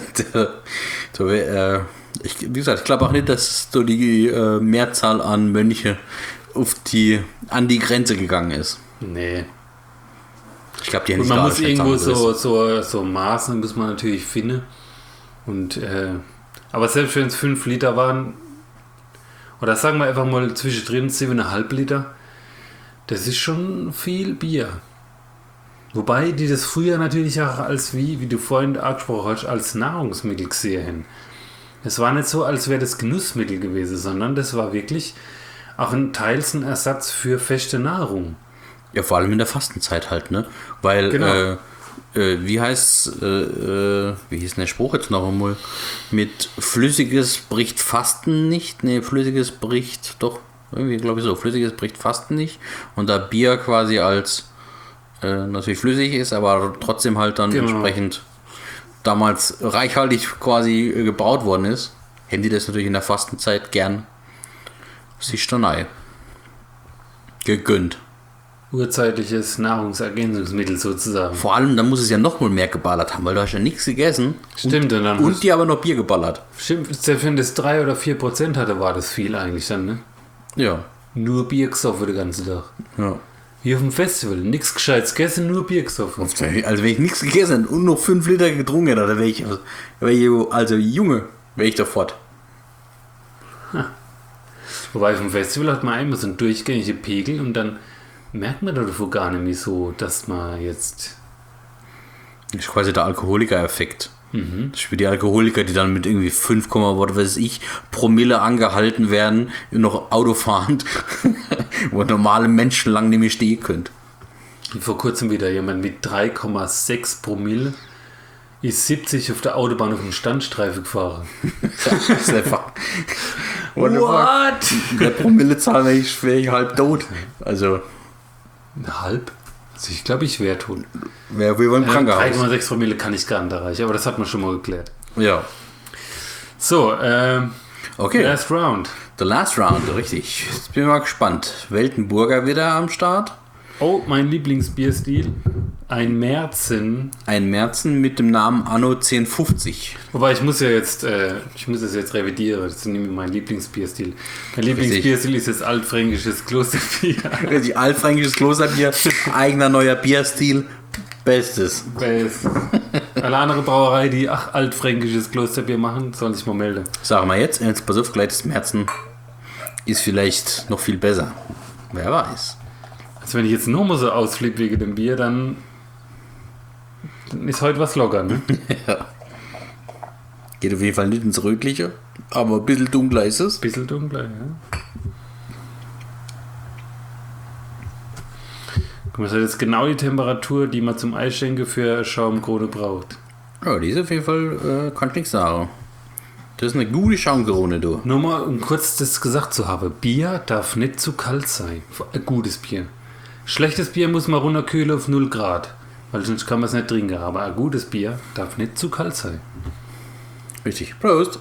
so, äh, ich, wie gesagt, ich glaube auch nicht, dass so die äh, Mehrzahl an Mönche auf die, an die Grenze gegangen ist. Nee. Ich glaube, die haben Und nicht man alle muss schlecht irgendwo so, zusammengerissen. so, so Maßen muss man natürlich finden. Und, äh, aber selbst wenn es fünf Liter waren, oder sagen wir einfach mal zwischendrin sieben Komma fünf Liter, das ist schon viel Bier. Wobei die das früher natürlich auch als, wie, wie du vorhin angesprochen hast, als Nahrungsmittel gesehen haben. Es war nicht so, als wäre das Genussmittel gewesen, sondern das war wirklich auch ein teils ein Ersatz für feste Nahrung. Ja, vor allem in der Fastenzeit halt, ne? Weil, Genau. äh, äh, wie heißt, äh, äh, wie hieß denn der Spruch jetzt noch einmal? Mit Flüssiges bricht Fasten nicht. Ne, Flüssiges bricht, doch, irgendwie glaube ich so, Flüssiges bricht Fasten nicht. Und da Bier quasi als, äh, natürlich flüssig ist, aber trotzdem halt dann Genau. entsprechend damals reichhaltig quasi äh, gebraut worden ist, hätten die das natürlich in der Fastenzeit gern sich dann ein gegönnt. Urzeitliches Nahrungsergänzungsmittel sozusagen. Vor allem, dann muss es ja noch mal mehr geballert haben, weil du hast ja nichts gegessen. Stimmt, und dann Und die aber noch Bier geballert. Stimmt, selbst wenn das drei oder vier Prozent hatte, war das viel eigentlich dann, ne? Ja. Nur Bier gesoffen den ganzen Tag. ja. Hier auf dem Festival, nichts Gescheites gegessen, nur Bier gesoffen. Also wenn ich nichts gegessen hätte und noch fünf Liter getrunken hätte, dann wäre ich, wär ich, also Junge, wäre ich da fort. Wobei auf dem Festival hat man einmal so einen durchgängigen Pegel und dann merkt man davon gar nicht mehr so, dass man jetzt... Das ist quasi der Alkoholiker-Effekt. Mhm. Das ist wie die Alkoholiker, die dann mit irgendwie fünf, was weiß ich, Promille angehalten werden, noch Auto fahrend, wo normale Menschen lang nicht mehr stehen können. Vor kurzem wieder jemand mit drei Komma sechs Promille ist siebzig auf der Autobahn auf dem Standstreifen gefahren. Das ist einfach... What the What? fuck? Der Promillezahl wäre ich, wär ich halb tot. Also, Halb? Also ich glaube, ich wäre tot. wäre wir im drei Krankenhaus. Komma sechs Promille kann ich gar nicht erreichen, aber das hat man schon mal geklärt. Ja. So, ähm, Okay. last round. The last round, richtig. Jetzt bin ich mal gespannt. Weltenburger wieder am Start. Oh, mein Lieblingsbierstil. Ein Märzen. Ein Märzen mit dem Namen Anno zehn fünfzig. Wobei ich muss ja jetzt, äh, ich muss das jetzt revidieren. Das ist nicht mehr mein Lieblingsbierstil. Mein Lieblingsbierstil ist jetzt altfränkisches Klosterbier. Die altfränkisches Klosterbier, eigener neuer Bierstil. Bestes. Best. Alle andere Brauerei, die ach, altfränkisches Klosterbier machen, sollen sich mal melden. Sagen wir jetzt, jetzt pass auf, gleich das Märzen ist vielleicht noch viel besser. Wer weiß. Also wenn ich jetzt nur mal so ausflippe wegen dem Bier, dann, dann ist heute was locker, ne? Ja. Geht auf jeden Fall nicht ins Rötliche, aber ein bisschen dunkler ist es. Bisschen dunkler, ja. Guck mal, das hat jetzt genau die Temperatur, die man zum Einschenken für Schaumkrone braucht. Ja, die ist auf jeden Fall, äh, kann ich nichts sagen. Das ist eine gute Schaumkrone, du. Nur mal, um kurz das gesagt zu haben. Bier darf nicht zu kalt sein. Ein gutes Bier. Schlechtes Bier muss man runterkühlen auf null Grad. Weil sonst kann man es nicht trinken. Aber ein gutes Bier darf nicht zu kalt sein. Richtig. Prost.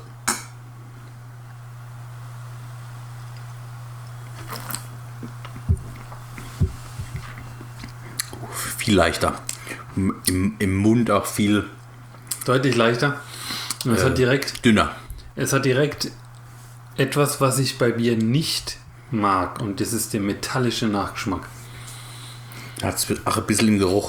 Viel leichter. Im, Im Mund auch viel Deutlich leichter. Und es Äh. hat direkt, dünner. es hat direkt etwas, was ich bei Bier nicht mag. Und das ist der metallische Nachgeschmack. Hat es auch ein bisschen im Geruch.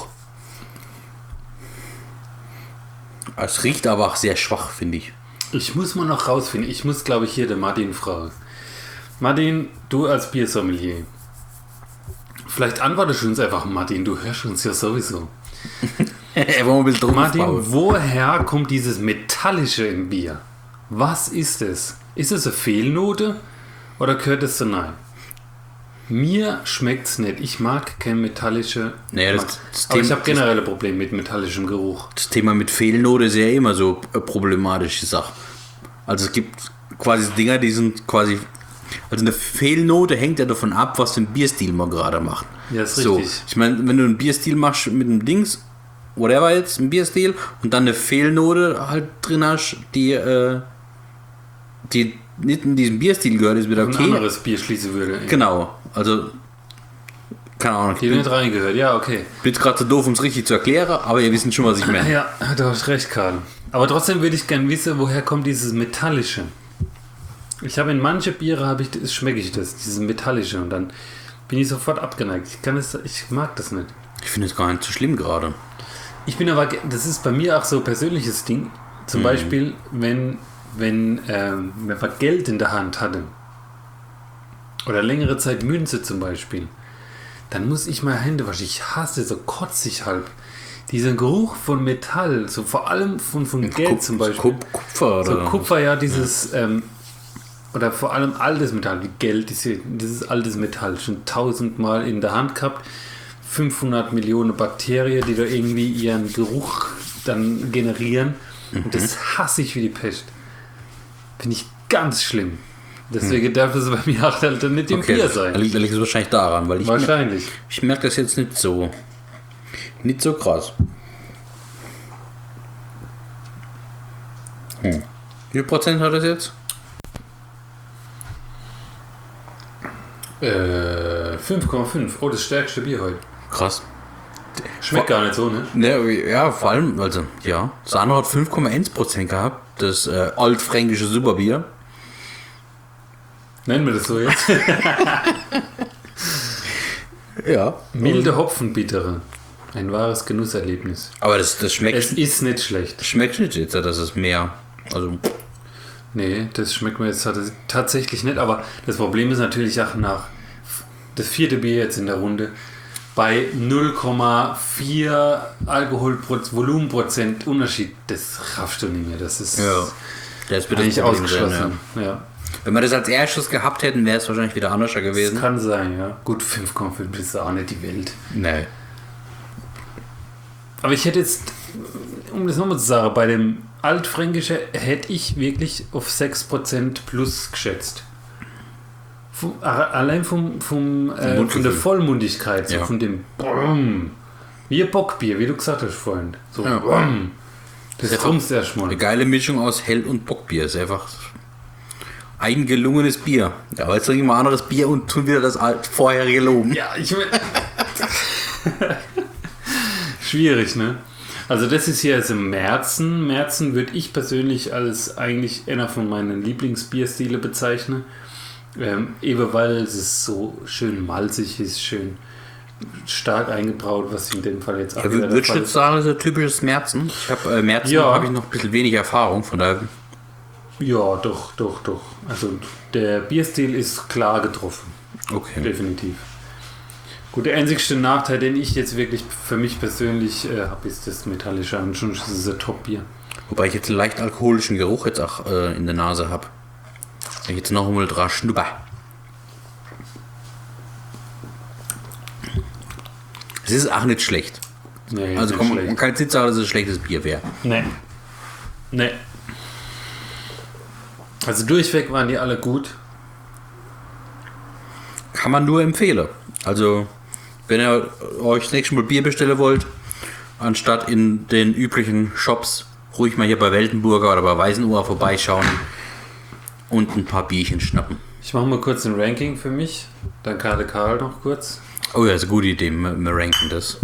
Es riecht aber auch sehr schwach, finde ich. Ich muss mal noch rausfinden. Ich muss, glaube ich, hier den Martin fragen. Martin, du als Biersommelier. Vielleicht antwortest du uns einfach, Martin. Du hörst uns ja sowieso. Er war ein bisschen drauf Martin, bauen. woher kommt dieses Metallische im Bier? Was ist es? Ist es eine Fehlnote oder gehört es so nein? Mir schmeckt es nicht. Ich mag kein metallische. Naja, das- mag- das Aber ich Thema- habe generell ein Problem mit metallischem Geruch. Das Thema mit Fehlnote ist ja immer so eine problematische Sache. Also es gibt quasi Dinger, die sind quasi... Also eine Fehlnote hängt ja davon ab, was für ein Bierstil man gerade macht. Ja, ist so, richtig. ich meine, wenn du einen Bierstil machst mit einem Dings, whatever jetzt, ein Bierstil, und dann eine Fehlnote halt drin hast, die, äh, die nicht in diesem Bierstil gehört, ist wieder Ein okay. anderes Bier schließen würde. Genau, also keine Ahnung, ich Die bin, nicht reingehört. Ja, okay. bin gerade zu doof, um es richtig zu erklären, aber ihr wisst schon, was ich meine. Ja, du hast recht, Karl. Aber trotzdem würde ich gerne wissen, woher kommt dieses Metallische. Ich habe in manche Biere habe ich, das schmecke ich das, dieses Metallische, und dann bin ich sofort abgeneigt. Ich kann es, ich mag das nicht. Ich finde es gar nicht so schlimm gerade. Ich bin aber, ge- das ist bei mir auch so ein persönliches Ding. Zum Beispiel, wenn, wenn, ähm, wenn man Geld in der Hand hatte oder längere Zeit Münze zum Beispiel, dann muss ich meine Hände waschen. Ich hasse, so kotzig halb. Diesen Geruch von Metall, so vor allem von, von Geld Kup- zum Beispiel. Kup- Kupfer So oder Kupfer, ja, dieses, ja. Ähm, oder vor allem altes Metall, wie Geld, diese, dieses altes Metall, schon tausendmal in der Hand gehabt, fünfhundert Millionen Bakterien, die da irgendwie ihren Geruch dann generieren. Mhm. Und das hasse ich wie die Pest. Finde ich ganz schlimm. Deswegen mhm. darf es bei mir auch halt nicht im okay, Bier sein. Da liegt es wahrscheinlich daran, weil ich wahrscheinlich. Mer- ich merke das jetzt nicht so. Nicht so krass. Hm. Wie viel Prozent hat das jetzt? Äh, fünf Komma fünf. Oh, das stärkste Bier heute. Krass. Schmeckt vor, gar nicht so, ne? ne? Ja, vor allem, also, ja. Das andere hat fünf Komma eins Prozent gehabt. Das äh, altfränkische Superbier. Nennen wir das so jetzt? Ja. Milde Hopfenbittere. Ein wahres Genusserlebnis. Aber das, das schmeckt. Es ist nicht schlecht. Schmeckt nicht jetzt, das ist mehr. Also. Nee, das schmeckt mir jetzt tatsächlich nicht. Aber das Problem ist natürlich auch nach das vierte Bier jetzt in der Runde bei null Komma vier Alkoholvolumenprozent Unterschied. Das raffst du nicht mehr. Das ist ja. Das wird eigentlich ausgeschlossen. Sein, ja. Ja. Wenn wir das als erstes gehabt hätten, wäre es wahrscheinlich wieder anders gewesen. Das kann sein, ja. Gut, fünf Komma fünf ist auch nicht die Welt. Nee. Aber ich hätte jetzt, um das nochmal zu sagen, bei dem Altfränkische hätte ich wirklich auf sechs Prozent plus geschätzt. Vom, allein vom, vom, äh, von der Vollmundigkeit, so ja. von dem Brumm. Wie ein Bockbier, wie du gesagt hast vorhin. So ja. Brumm. Das ist kommst erstmal. Eine geile Mischung aus Hell- und Bockbier. Ist einfach ein gelungenes Bier. Ja, aber jetzt trinken wir ein anderes Bier und tun wieder das alt vorherige loben. Ja, ich will. Schwierig, ne? Also das ist hier jetzt im Märzen. Märzen würde ich persönlich als eigentlich einer von meinen Lieblingsbierstile bezeichnen. Ähm, eben weil es so schön malzig ist, schön stark eingebraut, was in dem Fall jetzt auch ja, wieder Würde ich jetzt sagen, das ist ein typisches Märzen. Ich habe äh, Märzen ja. habe ich noch ein bisschen weniger Erfahrung, von daher. Ja, doch, doch, doch. Also der Bierstil ist klar getroffen. Okay. Definitiv. Gut, der einzigste Nachteil, den ich jetzt wirklich für mich persönlich äh, habe, ist das Metallische. Und schon ist es ein Top-Bier. Wobei ich jetzt einen leicht alkoholischen Geruch jetzt auch äh, in der Nase habe. Wenn ich jetzt noch einmal dran schnupper. Es ist auch nicht schlecht. Nee, also nicht komm, schlecht. man kann jetzt nicht sagen, dass es ein schlechtes Bier wäre. Nee. Nee. Also durchweg waren die alle gut. Kann man nur empfehlen. Also, wenn ihr euch das nächste Mal Bier bestellen wollt, anstatt in den üblichen Shops, ruhig mal hier bei Weltenburger oder bei Weißenohr vorbeischauen und ein paar Bierchen schnappen. Ich mache mal kurz ein Ranking für mich. Dann Karl Karl noch kurz. Oh ja, das ist eine gute Idee. Wir, wir ranken das.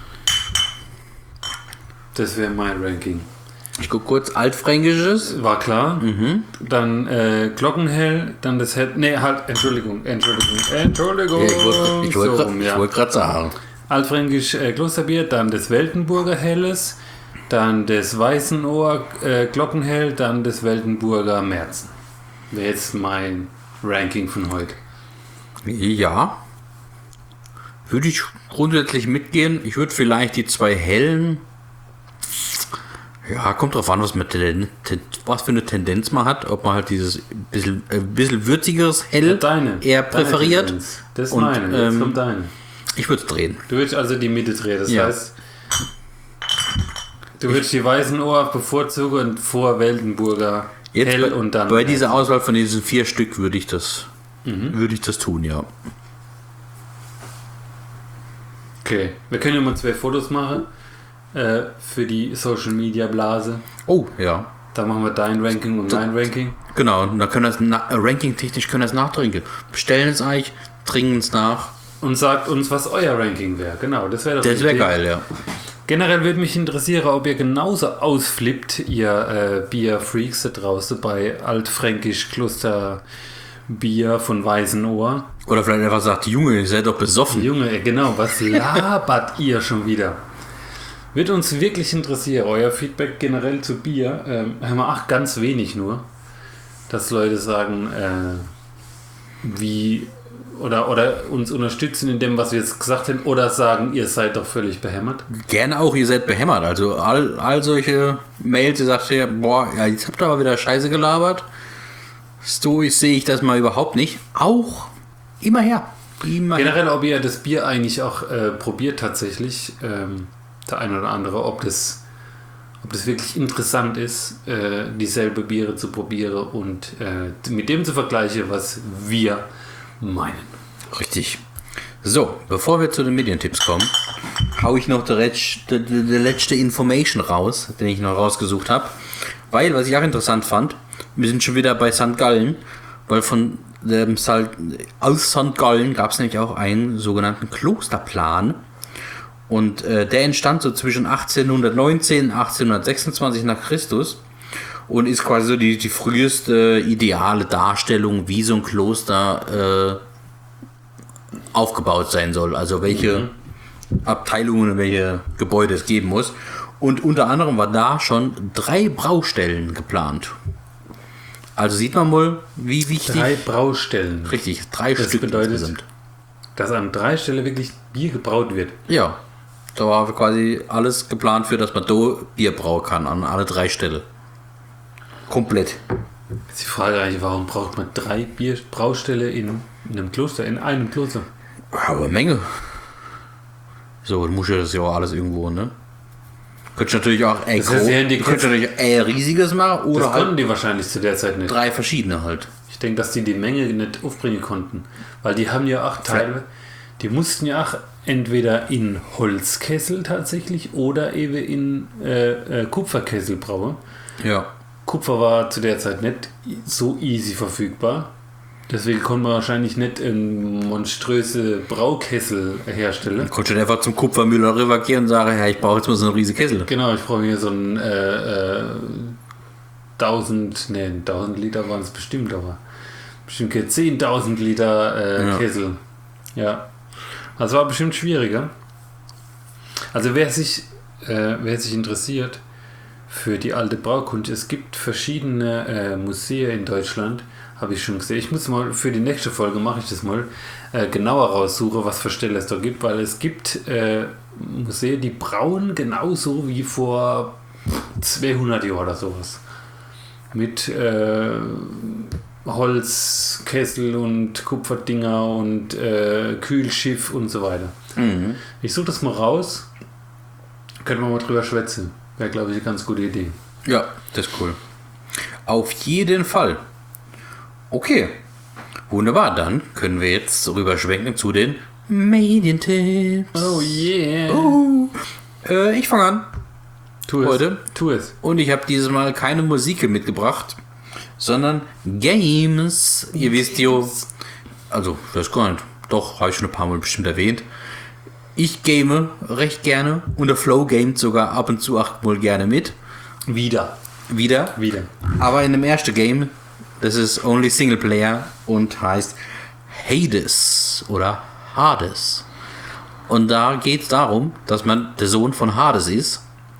Das wäre mein Ranking. Ich gucke kurz. Altfränkisches. War klar. Mhm. Dann äh, Glockenhell. Dann das Hell. Nee, halt. Entschuldigung. Entschuldigung. Entschuldigung. Ja, ich wollte so, wollt gerade ja. wollt sagen. Altfränkisch äh, Klosterbier. Dann das Weltenburger Helles. Dann das Weißenohr äh, Glockenhell. Dann das Weltenburger Märzen. Wäre jetzt mein Ranking von heute. Ja. Würde ich grundsätzlich mitgehen. Ich würde vielleicht die zwei hellen. Ja, kommt drauf an, was, man ten, ten, was für eine Tendenz man hat. Ob man halt dieses bisschen, äh, bisschen würzigeres Hell ja, deine, eher deine präferiert. Tendenz. Das ist Und, meine, jetzt ähm, kommt deine. Ich würde es drehen. Du würdest also die Mitte drehen, das Ja. heißt, du würdest die Weißenohr bevorzugen und vor Weltenburger Jetzt Hell bei, und dann... bei dieser Auswahl von diesen vier Stück würde ich das, Mhm. würde ich das tun, ja. Okay, wir können ja mal zwei Fotos machen äh, für die Social Media Blase. Oh, ja. Da machen wir dein Ranking und mein Ranking. Genau, und dann können wir das na- ranking-technisch können wir das nachtrinken. Bestellen es euch, trinken es nach. Und sagt uns, was euer Ranking wäre. Genau, das wäre doch Das wäre richtig. geil, ja. Generell würde mich interessieren, ob ihr genauso ausflippt, ihr äh, Bierfreaks da draußen bei Altfränkisch Klosterbier von Weißenohr. Oder vielleicht einfach sagt, Junge, ihr seid doch besoffen. Junge, ey, genau, was labert ihr schon wieder? Wird uns wirklich interessieren, euer Feedback generell zu Bier. Ähm, haben wir auch ganz wenig nur, dass Leute sagen, äh, wie oder, oder uns unterstützen in dem, was wir jetzt gesagt haben, oder sagen, ihr seid doch völlig behämmert? Gerne auch, ihr seid behämmert. Also all, all solche Mails, die sagt ihr, boah, ja, jetzt habt ihr aber wieder Scheiße gelabert. Stoisch sehe ich das mal überhaupt nicht. Auch immer her. Immer Generell, her. Ob ihr das Bier eigentlich auch äh, probiert tatsächlich, ähm, der eine oder andere, ob das, ob das wirklich interessant ist, äh, dieselbe Biere zu probieren und äh, mit dem zu vergleichen, was wir meinen. Richtig. So, bevor wir zu den Medientipps kommen, hau ich noch die letzte, die letzte Information raus, den ich noch rausgesucht habe. Weil, was ich auch interessant fand, wir sind schon wieder bei Sankt Gallen, weil von dem Sal- aus Sankt Gallen gab es nämlich auch einen sogenannten Klosterplan. Und äh, der entstand so zwischen achtzehnhundertneunzehn und achtzehnhundertsechsundzwanzig nach Christus und ist quasi so die, die früheste ideale Darstellung, wie so ein Kloster äh, aufgebaut sein soll. Also welche mhm. Abteilungen und welche Gebäude es geben muss. Und unter anderem war da schon drei Braustellen geplant. Also sieht man mal, wie wichtig... Drei Braustellen. Richtig, drei das Stück bedeutet, insgesamt. Dass an drei Stellen wirklich Bier gebraut wird. Ja, da war quasi alles geplant für, dass man da Bier brauen kann, an alle drei Stellen. Komplett. Jetzt die Frage eigentlich, warum braucht man drei Bierbraustelle in, in einem Kloster, in einem Kloster? Aber Menge. So, dann muss ja das ja auch alles irgendwo, ne? Könntest du natürlich auch ey, das heißt, groß, du könntest natürlich ey, riesiges machen oder das konnten halt die wahrscheinlich zu der Zeit nicht. Drei verschiedene halt. Ich denke, dass die die Menge nicht aufbringen konnten. Weil die haben ja auch Teile, die mussten ja auch entweder in Holzkessel tatsächlich oder eben in äh, äh, Kupferkessel brauen. Ja. Kupfer war zu der Zeit nicht so easy verfügbar. Deswegen konnte man wahrscheinlich nicht einen monströse Braukessel herstellen. Dann konntest du einfach zum Kupfermüller rüber gehen und sagen, ja, ich brauche jetzt mal so einen riesigen Kessel. Genau, ich brauche hier so einen äh, äh, tausend, ne, tausend Liter waren es bestimmt, aber bestimmt zehntausend Liter äh, ja. Kessel. Ja. Also war bestimmt schwieriger. Also wer sich, äh, wer sich interessiert für die alte Braukunst, es gibt verschiedene äh, Museen in Deutschland, habe ich schon gesehen. Ich muss mal für die nächste Folge, mache ich das mal, äh, genauer raussuchen, was für Stellen es da gibt, weil es gibt äh, Museen, die brauen genauso wie vor zweihundert Jahren oder sowas. Mit äh, Holzkessel und Kupferdinger und äh, Kühlschiff und so weiter. Mhm. Ich suche das mal raus. Können wir mal drüber schwätzen. Wäre, glaube ich, eine ganz gute Idee. Ja, das ist cool. Auf jeden Fall. Okay. Wunderbar, dann können wir jetzt rüberschwenken zu den Medientipps. Oh yeah. Uh, äh, ich fange an. Tu es. Heute. Tu es. Und ich habe dieses Mal keine Musik mitgebracht, sondern Games. Ihr wisst ja, also, das gar nicht. Doch, habe ich schon ein paar Mal bestimmt erwähnt. Ich game recht gerne und der Flow gamet sogar ab und zu auch mal gerne mit. Wieder. Wieder. Wieder. Aber in dem ersten Game, das ist Only Singleplayer und heißt Hades oder Hades. Und da geht es darum, dass man der Sohn von Hades ist.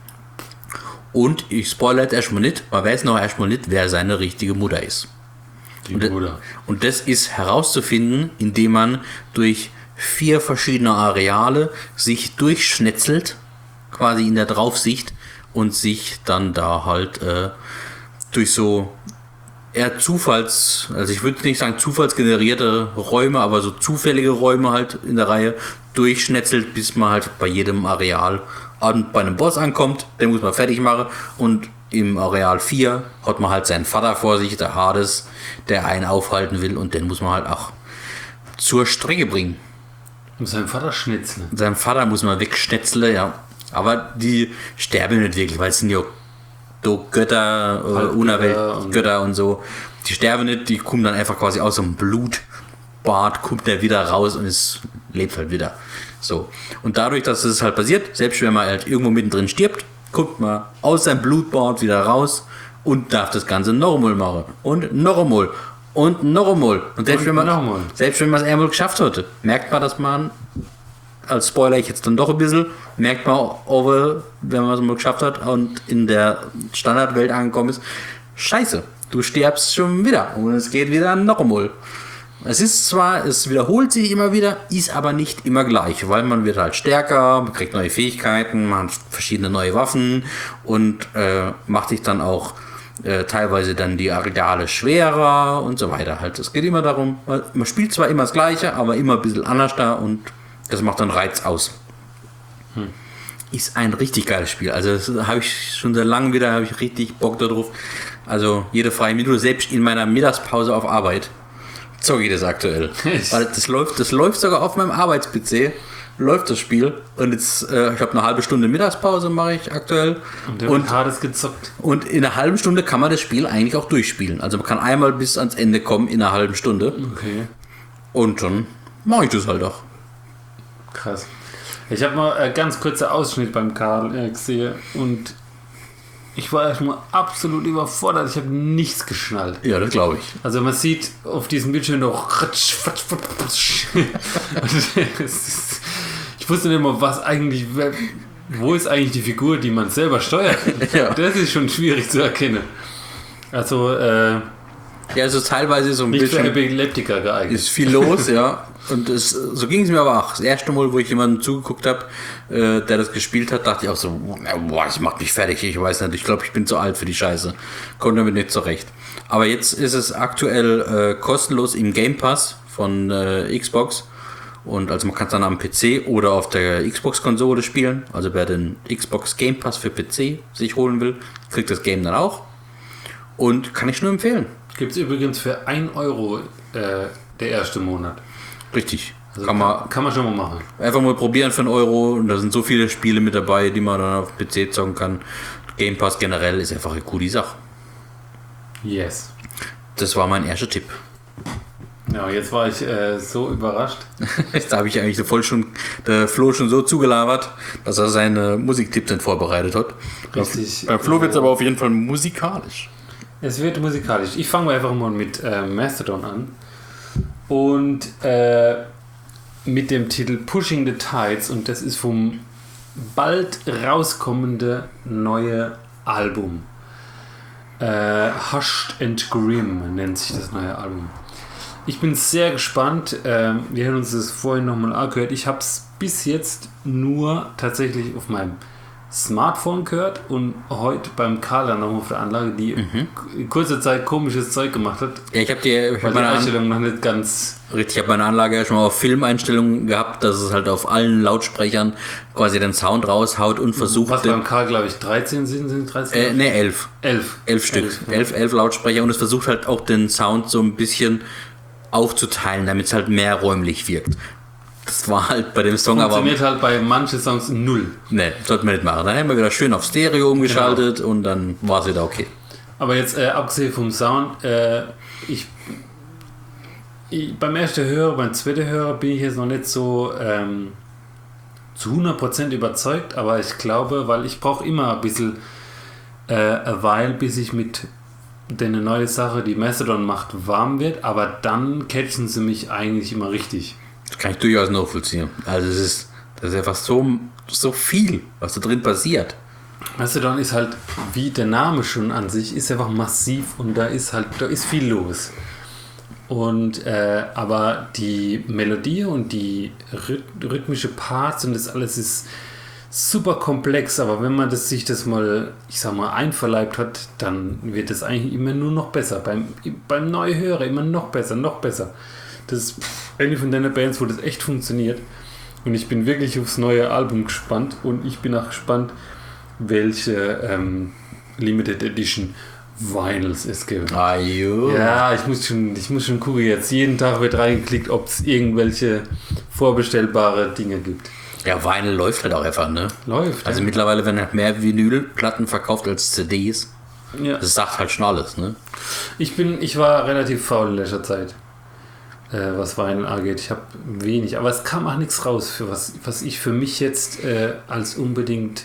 Und ich spoilere jetzt erstmal nicht, man weiß noch erstmal nicht, wer seine richtige Mutter ist. Die Und, Mutter. und das ist herauszufinden, indem man durch vier verschiedene Areale sich durchschnetzelt, quasi in der Draufsicht, und sich dann da halt äh, durch so eher Zufalls, also ich würde nicht sagen zufallsgenerierte Räume, aber so zufällige Räume halt in der Reihe durchschnetzelt, bis man halt bei jedem Areal an, bei einem Boss ankommt, den muss man fertig machen, und im Areal vier hat man halt seinen Vater vor sich, der Hades, der einen aufhalten will, und den muss man halt auch zur Strecke bringen. Und seinem Vater schnitzeln. Seinem Vater muss man wegschnetzeln, ja. Aber die sterben nicht wirklich, weil es sind ja so Götter, äh, Unerwelt-Götter und so. Die sterben nicht, die kommen dann einfach quasi aus so einem Blutbad, kommt der wieder raus und es lebt halt wieder. So. Und dadurch, dass es halt passiert, selbst wenn man halt irgendwo mittendrin stirbt, kommt man aus seinem Blutbad wieder raus und darf das Ganze noch einmal machen. Und noch einmal. Und noch einmal. Und selbst, Und wenn man, noch einmal. selbst wenn man es einmal geschafft hatte, merkt man, dass man, als Spoiler ich jetzt dann doch ein bisschen, merkt man, over, wenn man es mal geschafft hat und in der Standardwelt angekommen ist, scheiße, du stirbst schon wieder und es geht wieder noch einmal. Es ist zwar, es wiederholt sich immer wieder, ist aber nicht immer gleich, weil man wird halt stärker, man kriegt neue Fähigkeiten, man hat verschiedene neue Waffen und äh, macht sich dann auch äh, teilweise dann die Areale schwerer und so weiter. Halt, es geht immer darum, man, man spielt zwar immer das Gleiche, aber immer ein bisschen anders da und das macht dann Reiz aus. Hm. Ist ein richtig geiles Spiel. Also das habe ich schon seit langem wieder, habe ich richtig Bock darauf. Also jede freie Minute, selbst in meiner Mittagspause auf Arbeit, zocke ich das aktuell. Weil das läuft, das läuft sogar auf meinem Arbeits-P C, läuft das Spiel. Und jetzt, äh, ich habe eine halbe Stunde Mittagspause, mache ich aktuell. Und der und, hat es gezockt. Und in einer halben Stunde kann man das Spiel eigentlich auch durchspielen. Also man kann einmal bis ans Ende kommen in einer halben Stunde. Okay. Und dann mache ich das halt auch. Krass. Ich habe mal einen ganz kurzer Ausschnitt beim Karl äh, gesehen und ich war erstmal absolut überfordert. Ich habe nichts geschnallt. Ja, das glaube ich. Also man sieht auf diesem Bildschirm noch ich wusste nicht mal, was eigentlich, wo ist eigentlich die Figur, die man selber steuert. Ja. Das ist schon schwierig zu erkennen. Also äh, ja, also teilweise so ein nicht bisschen für Epileptiker geeignet. Ist viel los, ja. Und es, so ging es mir aber auch. Das erste Mal, wo ich jemandem zugeguckt habe, äh, der das gespielt hat, dachte ich auch so, boah, das macht mich fertig. Ich weiß nicht, ich glaube, ich bin zu alt für die Scheiße. Kommt damit nicht zurecht. Aber jetzt ist es aktuell äh, kostenlos im Game Pass von äh, Xbox. Und also man kann es dann am P C oder auf der Xbox-Konsole spielen. Also wer den Xbox Game Pass für P C sich holen will, kriegt das Game dann auch. Und kann ich nur empfehlen. Gibt es übrigens für ein Euro äh, der erste Monat. Richtig. Also kann, man, kann, kann man schon mal machen. Einfach mal probieren für einen Euro. Und da sind so viele Spiele mit dabei, die man dann auf P C zocken kann. Game Pass generell ist einfach eine coole Sache. Yes. Das war mein erster Tipp. Ja, jetzt war ich äh, so überrascht. Jetzt habe ich eigentlich voll schon, der Flo schon so zugelabert, dass er seine Musiktipps dann vorbereitet hat. Richtig. Beim Flo wird es aber auf jeden Fall musikalisch. Es wird musikalisch. Ich fange einfach mal mit äh, Mastodon an. Und äh, mit dem Titel Pushing the Tides. Und das ist vom bald rauskommende neue Album. Äh, Hushed and Grim nennt sich das neue Album. Ich bin sehr gespannt. Äh, wir haben uns das vorhin nochmal angehört. Ich habe es bis jetzt nur tatsächlich auf meinem Smartphone gehört und heute beim Karl dann nochmal auf der Anlage, die mhm. in kurzer Zeit komisches Zeug gemacht hat. Ja, ich habe die, ich hab die Einstellung noch nicht ganz... Richtig, ich habe meine Anlage ja schon mal auf Filmeinstellungen gehabt, dass es halt auf allen Lautsprechern quasi den Sound raushaut und versucht... Was beim Karl, glaube ich, dreizehn sind? sind dreizehn? Äh, ne, elf. elf. elf Stück. elf, ja. elf, elf Lautsprecher und es versucht halt auch den Sound so ein bisschen aufzuteilen, damit es halt mehr räumlich wirkt. Das war halt bei dem Song aber... Funktioniert halt bei manchen Songs null. Ne, sollten wir nicht machen. Dann haben wir wieder schön auf Stereo umgeschaltet genau. Und dann war es wieder okay. Aber jetzt, äh, abgesehen vom Sound, äh, ich, ich... Beim ersten Hörer, beim zweiten Hörer bin ich jetzt noch nicht so ähm, zu hundert Prozent überzeugt, aber ich glaube, weil ich brauche immer ein bisschen äh, eine Weile, bis ich mit der neue Sache, die Mastodon macht, warm wird, aber dann catchen sie mich eigentlich immer richtig. Das kann ich durchaus nachvollziehen. Also es ist, das ist einfach so, so viel, was da drin passiert. Mastodon ist halt, wie der Name schon an sich, ist einfach massiv und da ist halt, da ist viel los. Und äh, aber die Melodie und die rhythmische Parts und das alles ist super komplex, aber wenn man das, sich das mal, ich sag mal, einverleibt hat, dann wird es eigentlich immer nur noch besser. Beim, beim Neuhörer immer noch besser, noch besser. Das ist eine von deiner Bands, wo das echt funktioniert. Und ich bin wirklich aufs neue Album gespannt und ich bin auch gespannt, welche ähm, Limited Edition Vinyls es gibt. Ah, jo. Ja, ich muss schon, ich muss schon gucken jetzt. Jeden Tag wird reingeklickt, ob es irgendwelche vorbestellbare Dinge gibt. Ja, Vinyl läuft halt auch einfach, ne? Läuft. Also ja. Mittlerweile werden halt mehr Vinylplatten verkauft als C Ds. Ja. Das sagt halt schon alles, ne? Ich bin, ich war relativ faul in letzter Zeit, äh, was Vinyl angeht. Ich habe wenig, aber es kam auch nichts raus, für was, was ich für mich jetzt äh, als unbedingt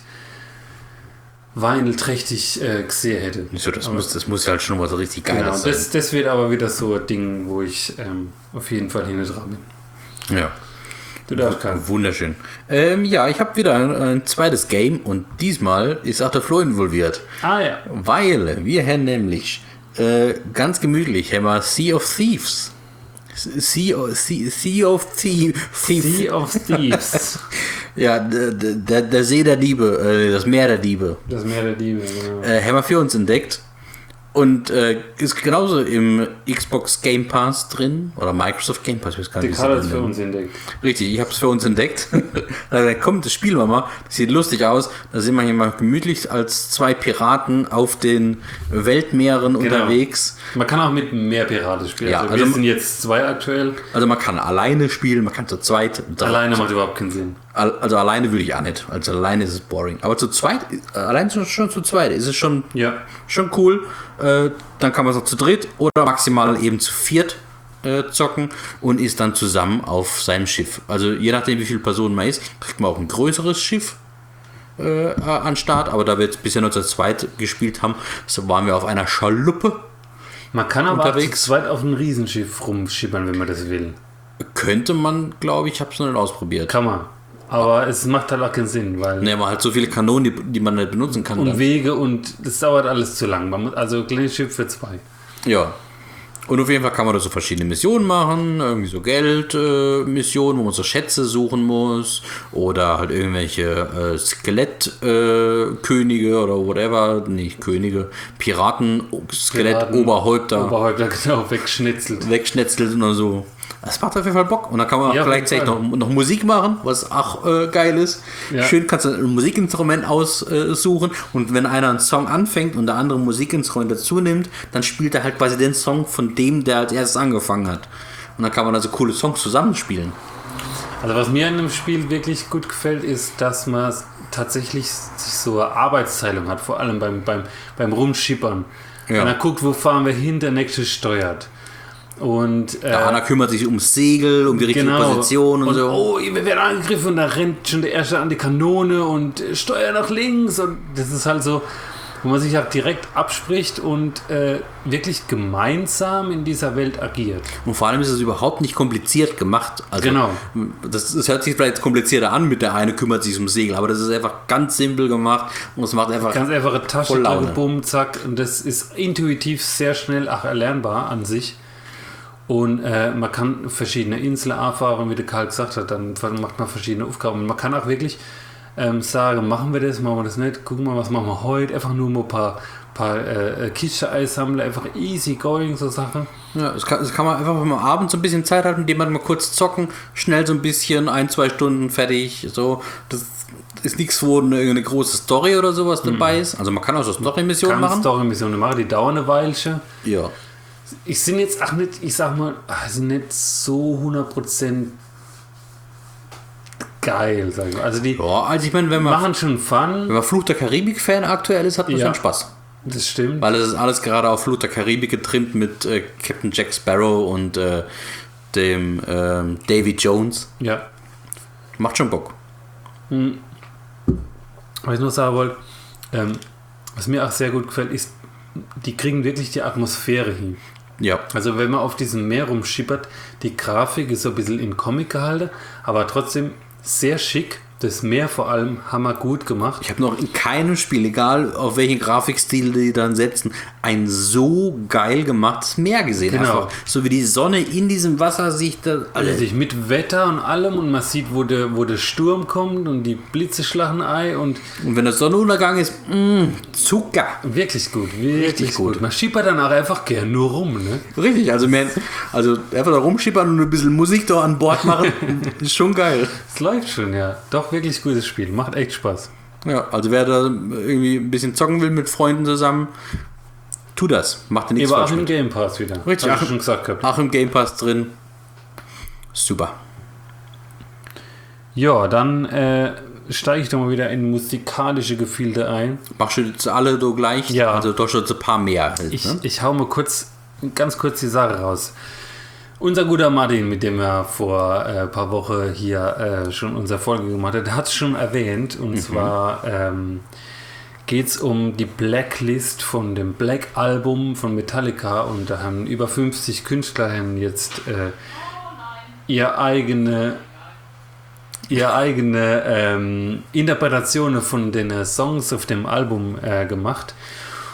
Vinyl-trächtig äh, gesehen hätte. So, das, muss, das muss halt schon was richtig Geiles genau, sein. Das, das wird aber wieder so ein Ding, wo ich ähm, auf jeden Fall hinten dran bin. Ja. Du darfst keinen. Wunderschön. Ähm, ja, ich habe wieder ein, ein zweites Game und diesmal ist auch der Flo involviert. Ah ja. Weil wir haben nämlich äh, ganz gemütlich haben wir Sea of Thieves Sea of, sea, sea of Thieves. Sea of Thieves. Ja, der, der, der See der Diebe, äh, das Meer der Diebe. Das Meer der Diebe, genau. Äh, haben wir für uns entdeckt. Und äh, ist genauso im Xbox Game Pass drin. Oder Microsoft Game Pass. Ich weiß gar nicht, Die hat es für uns entdeckt. Richtig, ich habe es für uns entdeckt. Da kommt das Spiel mal. Das sieht lustig aus. Da sind wir hier mal gemütlich als zwei Piraten auf den Weltmeeren genau. unterwegs. Man kann auch mit mehr Piraten spielen. Ja, also also wir sind jetzt zwei aktuell. Also man kann alleine spielen, man kann zu zweit. Alleine macht überhaupt keinen Sinn. Also alleine würde ich auch nicht. Also alleine ist es boring. Aber zu zweit, allein schon, schon zu zweit ist es schon, ja. schon cool. Äh, dann kann man es auch zu dritt oder maximal eben zu viert äh, zocken und ist dann zusammen auf seinem Schiff. Also je nachdem, wie viele Personen man ist, kriegt man auch ein größeres Schiff äh, an Start. Aber da wir jetzt bisher nur zu zweit gespielt haben, so waren wir auf einer Schaluppe. Man kann aber unterwegs. zu zweit auf ein Riesenschiff rumschippern, wenn man das will. Könnte man, glaube ich, ich habe es noch nicht ausprobiert. Kann man. Aber es macht halt auch keinen Sinn, weil... Ne, man hat so viele Kanonen, die, die man nicht benutzen kann. Und dann. Wege und das dauert alles zu lang. Man muss, also kleines Schiff für zwei. Ja. Und auf jeden Fall kann man da so verschiedene Missionen machen. Irgendwie so Geldmissionen, äh, wo man so Schätze suchen muss. Oder halt irgendwelche äh, Skelettkönige äh, oder whatever. Nicht Könige. Piraten, Skelett-Oberhäupter. Oberhäupter, genau, wegschnetzelt. Wegschnetzelt oder so. Das macht auf jeden Fall Bock. Und dann kann man ja, gleichzeitig noch, noch Musik machen, was auch äh, geil ist. Ja. Schön kannst du ein Musikinstrument aussuchen. Äh, und wenn einer einen Song anfängt und der andere ein Musikinstrument dazu nimmt, dann spielt er halt quasi den Song von dem, der als erstes angefangen hat. Und dann kann man also coole Songs zusammenspielen. Also was mir in dem Spiel wirklich gut gefällt, ist, dass man tatsächlich sich so eine Arbeitsteilung hat. Vor allem beim, beim, beim Rumschippern. Ja. Wenn er guckt, wo fahren wir hin, der nächste steuert. Und, äh, ja, Anna kümmert sich ums Segel, um die richtige genau. Position und, und so. Oh, wir werden angegriffen und da rennt schon der Erste an die Kanone und steuert nach links. Und das ist halt so, wo man sich halt direkt abspricht und äh, wirklich gemeinsam in dieser Welt agiert. Und vor allem ist es überhaupt nicht kompliziert gemacht. Also, genau. Das, das hört sich vielleicht komplizierter an mit der eine kümmert sich ums Segel, aber das ist einfach ganz simpel gemacht und es macht einfach ganz einfache Tasche drin, bumm, zack. Und das ist intuitiv sehr schnell auch erlernbar an sich. Und äh, man kann verschiedene Inseln anfahren, wie der Karl gesagt hat, dann macht man verschiedene Aufgaben. Und man kann auch wirklich ähm, sagen, machen wir das, machen wir das nicht, gucken wir, was machen wir heute, einfach nur mal ein paar, paar äh, Kiste einsammeln, einfach easy going, so Sachen. Ja, das kann, das kann man einfach mal abends so ein bisschen Zeit haben, indem man mal kurz zocken, schnell so ein bisschen, ein, zwei Stunden fertig, so. Das ist nichts, wo eine, eine große Story oder sowas dabei ist. Also man kann auch so Story-Missionen machen. Kann Story-Missionen machen, die dauern eine Weilchen. Ja. Ich sind jetzt auch nicht, ich sag mal, sind nicht so hundert Prozent geil, sag ich mal. Also die ja, also ich meine, wenn man machen schon Fun. Wenn man Fluch der Karibik-Fan aktuell ist, hat man ja schon Spaß. Das stimmt. Weil es ist alles gerade auf Fluch der Karibik getrimmt mit äh, Captain Jack Sparrow und äh, dem ähm, Davy Jones. Ja. Macht schon Bock. Hm. Was ich noch sagen wollte, ähm, was mir auch sehr gut gefällt, ist, die kriegen wirklich die Atmosphäre hin. Ja. Also wenn man auf diesem Meer rumschippert, die Grafik ist so ein bisschen in Comic gehalten, aber trotzdem sehr schick. Das Meer vor allem haben wir gut gemacht. Ich habe noch in keinem Spiel, egal auf welchen Grafikstil die dann setzen, ein so geil gemachtes Meer gesehen. Genau. Einfach so wie die Sonne in diesem Wasser sich da... Also sich mit Wetter und allem und man sieht, wo der, wo der Sturm kommt und die Blitze schlagen ein und... Und wenn der Sonnenuntergang ist, mh, Zucker. Wirklich gut, wirklich Richtig gut. gut. Man schippert dann auch einfach gern nur rum, ne? Richtig, also, man, also einfach da rumschippern und ein bisschen Musik da an Bord machen, ist schon geil. Es läuft schon, ja. Doch, wirklich gutes Spiel. Macht echt Spaß. Ja, also wer da irgendwie ein bisschen zocken will mit Freunden zusammen, tu das. Macht dir nichts falsch. Aber auch im Game Pass wieder. Richtig, auch, schon gesagt gehabt. Auch im Game Pass drin. Super. Ja, dann äh, steige ich doch mal wieder in musikalische Gefilde ein. Machst du jetzt alle so gleich? Ja. Also doch schon ein paar mehr. Halt, ich, ne? ich hau mal kurz, ganz kurz die Sache raus. Unser guter Martin, mit dem wir vor ein äh, paar Wochen hier äh, schon unsere Folge gemacht haben, hat es schon erwähnt. Und mhm. zwar ähm, geht es um die Blacklist von dem Black Album von Metallica. Und da haben über fünfzig Künstler haben jetzt äh, ihr eigene, ihre eigene ähm, Interpretationen von den Songs auf dem Album äh, gemacht.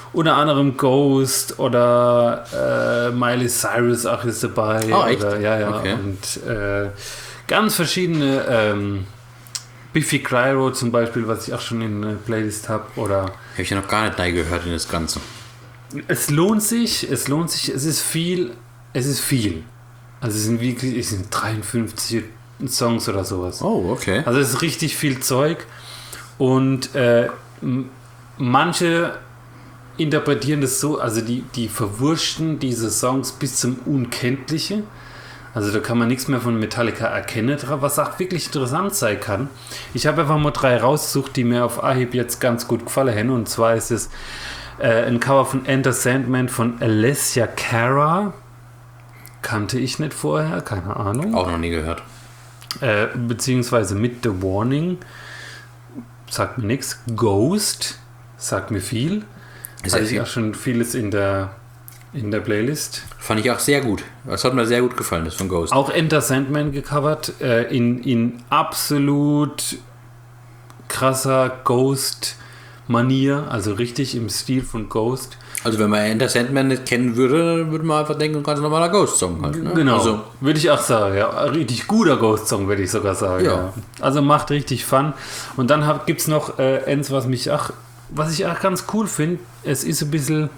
unter anderem Ghost oder äh, Miley Cyrus auch ist dabei. Oh, echt? Oder, ja, ja. Okay. Und äh, ganz verschiedene ähm, Biffy Clyro zum Beispiel, was ich auch schon in der Playlist habe. Oder Habe ich ja noch gar nicht gehört in das Ganze. es lohnt sich, es lohnt sich, es ist viel, es ist viel. Also es sind wirklich, es sind dreiundfünfzig Songs oder sowas. Oh, okay. Also es ist richtig viel Zeug und äh, m- manche interpretieren das so, also die, die verwurschten diese Songs bis zum Unkenntliche. Also da kann man nichts mehr von Metallica erkennen, was auch wirklich interessant sein kann. Ich habe einfach mal drei rausgesucht, die mir auf Anhieb jetzt ganz gut gefallen haben. Und zwar ist es äh, ein Cover von Enter Sandman von Alessia Cara. Kannte ich nicht vorher, keine Ahnung. Auch noch nie gehört. Äh, beziehungsweise mit The Warning. Sagt mir nichts. Ghost. Sagt mir viel. Ist Hatte ja ich viel. auch schon vieles in der, in der Playlist. Fand ich auch sehr gut. Das hat mir sehr gut gefallen, das von Ghost. Auch Enter Sandman gecovert. Äh, in, in absolut krasser Ghost-Manier. Also richtig im Stil von Ghost. Also wenn man Enter Sandman nicht kennen würde, würde man einfach denken, ganz normaler Ghost-Song halt. Ne? Genau, Also, würde ich auch sagen. Ja. Richtig guter Ghost-Song, würde ich sogar sagen. Ja. Ja. Also macht richtig Fun. Und dann gibt es noch äh, eins, was mich auch, was ich auch ganz cool finde. Es ist ein bisschen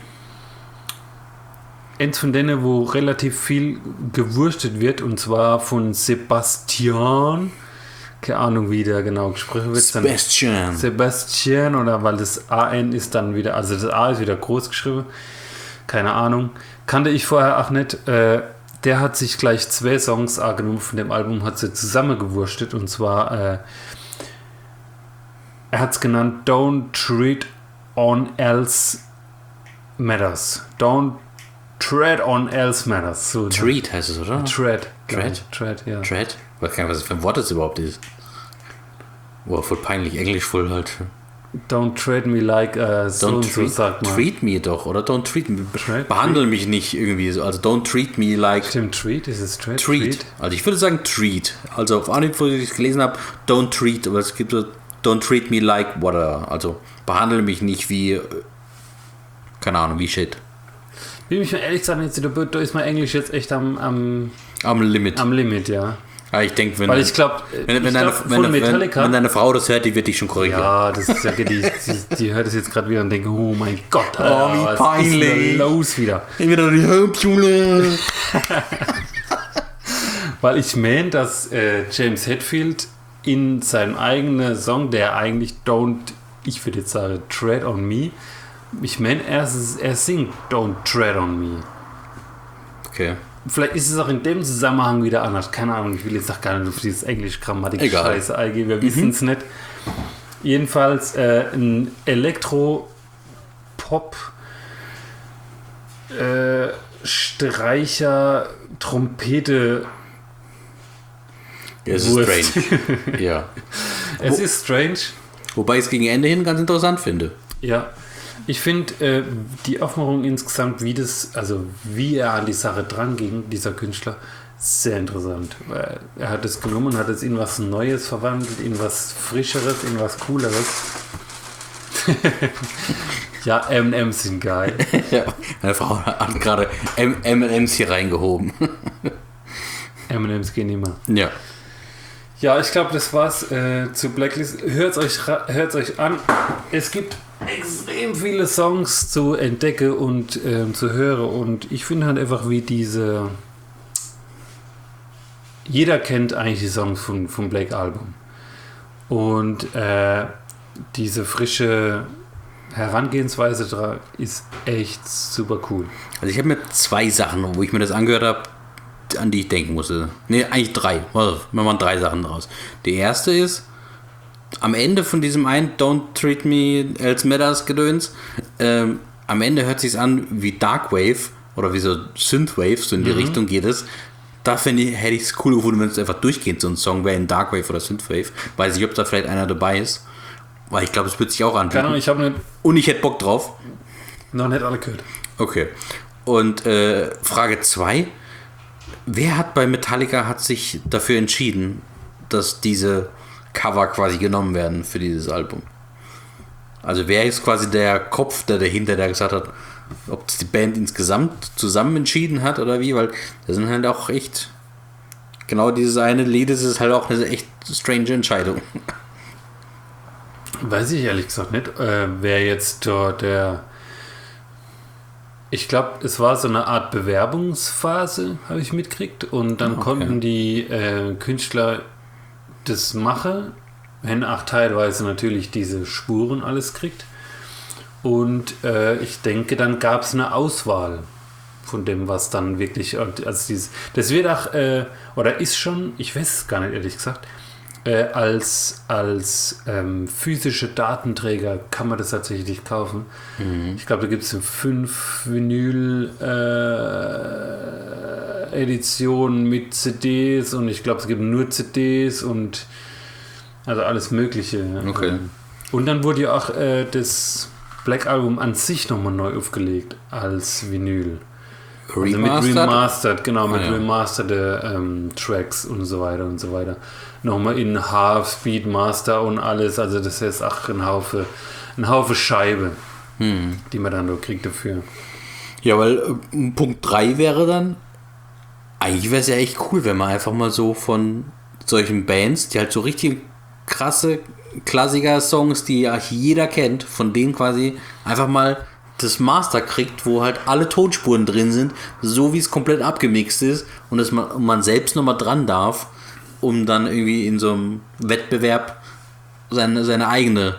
eins von denen, wo relativ viel gewurstet wird. Und zwar von Sebastian. Keine Ahnung, wie der genau gesprochen wird. Dann Sebastian. Sebastian, oder weil das A N ist dann wieder, also das A ist wieder groß geschrieben. Keine Ahnung. Kannte ich vorher auch nicht. Äh, der hat sich gleich zwei Songs angenommen von dem Album, hat sie zusammengewurstet. Und zwar, äh, er hat es genannt Don't Tread on Else Matters. Don't Tread on Else Matters. So, Treat heißt es, oder? Tread. Tread? Tread, ja. Tread? Ich weiß gar nicht, was das für ein Wort das überhaupt ist. Boah, voll peinlich. Englisch voll halt. Don't treat me like uh, so Don't und so, treat, sagt man. treat me doch, oder? Don't treat me. Treat- Behandle mich nicht irgendwie so. Also don't treat me like Stimmt, treat, ist es treat? treat. Also ich würde sagen treat. Also auf Anhieb, wo ich es gelesen habe, don't treat, aber es gibt so don't treat me like whatever. Also behandle mich nicht wie, äh, keine Ahnung, wie Shit. Will mich mal ehrlich sagen, jetzt, da ist mein Englisch jetzt echt am, am, Am Limit. am Limit, ja. Ja, ich denke, wenn, Weil ich glaube, wenn, wenn, ich deine, glaub, wenn, von wenn, Metallica... wenn deine Frau das hört, die wird dich schon korrigieren. ja, das ist ja, die, die, die hört es jetzt gerade wieder und denkt, oh mein Gott, Alter, Oh, wie was peinlich. ist denn los wieder? Wieder die Hauptschule. Weil ich meine, dass äh, James Hetfield in seinem eigenen Song, der eigentlich Don't, ich würde jetzt sagen, Tread on Me, ich meine, er, er singt Don't Tread on Me. Okay. Vielleicht ist es auch in dem Zusammenhang wieder anders. Keine Ahnung, ich will jetzt auch gar nicht auf dieses Englisch-Grammatik-Scheiße eingehen. Wir wissen es nicht. Jedenfalls äh, ein Elektro-Pop äh, Streicher Trompete. Ja, es ist Wurst. strange. Ja. Es Wo- ist strange. Wobei ich es gegen Ende hin ganz interessant finde. Ja. Ich finde äh, die Aufmachung insgesamt, wie das, also wie er an die Sache dran ging, dieser Künstler, sehr interessant. Weil er hat es genommen und hat es in was Neues verwandelt, in was Frischeres, in was Cooleres. Ja, M und M's sind geil. Ja. Meine Frau hat gerade M und M's hier reingehoben. M und M's gehen immer. Ja. Ja, ich glaube, das war's äh, zu Blacklist. Hört euch, ra- hört's euch an. Es gibt extrem viele Songs zu entdecken und ähm, zu hören. Und ich finde halt einfach, wie diese... Jeder kennt eigentlich die Songs von, vom Black Album. Und äh, diese frische Herangehensweise da ist echt super cool. Also ich habe mir zwei Sachen, wo ich mir das angehört habe, an die ich denken musste. Ne, eigentlich drei. Also, wir machen drei Sachen draus. Die erste ist, am Ende von diesem einen Don't Treat Me Else Matters Gedöns, ähm, am Ende hört sich's an wie Darkwave oder wie so Synthwave, so in die Mhm. Richtung geht es. Da finde ich, hätte ich es cool gefunden, wenn es einfach durchgehend so ein Song wäre in Darkwave oder Synthwave. Weiß nicht, ob da vielleicht einer dabei ist. Weil ich glaube, es wird sich auch Keine Ahnung, anbieten. ich habe Und ich hätte Bock drauf. noch nicht alle gehört. Okay. Und äh, Frage zwei. Wer hat bei Metallica hat sich dafür entschieden, dass diese Cover quasi genommen werden für dieses Album? Also wer ist quasi der Kopf, der dahinter, der gesagt hat, ob das die Band insgesamt zusammen entschieden hat oder wie, weil das sind halt auch echt, genau dieses eine Lied, das ist halt auch eine echt strange Entscheidung. Weiß ich ehrlich gesagt nicht, äh, wer jetzt dort der... Ich glaube, es war so eine Art Bewerbungsphase, habe ich mitgekriegt. Und dann okay. konnten die äh, Künstler das machen, wenn auch teilweise natürlich diese Spuren alles kriegt. Und äh, ich denke, dann gab es eine Auswahl von dem, was dann wirklich... Also dieses, das wird auch, äh, oder ist schon, ich weiß es gar nicht ehrlich gesagt, äh, als, als ähm, physische Datenträger kann man das tatsächlich kaufen. Mhm. Ich glaube, da gibt es fünf Vinyl-Editionen äh, mit C Ds und ich glaube, es gibt nur C Ds und also alles Mögliche. Okay. Und dann wurde ja auch äh, das Black Album an sich nochmal neu aufgelegt als Vinyl. Remastered? Also mit Remastered, genau, mit ah, ja. remasterte ähm, Tracks und so weiter und so weiter. Nochmal in Half, Speed, Master und alles. Also das ist auch ein Haufe, ein Haufe Scheibe, hm. die man dann da kriegt dafür. Ja, weil äh, Punkt drei wäre dann, eigentlich wäre es ja echt cool, wenn man einfach mal so von solchen Bands, die halt so richtig krasse Klassiker-Songs, die ja jeder kennt, von denen quasi einfach mal das Master kriegt, wo halt alle Tonspuren drin sind, so wie es komplett abgemixt ist und dass man, und man selbst nochmal dran darf, um dann irgendwie in so einem Wettbewerb seine, seine eigene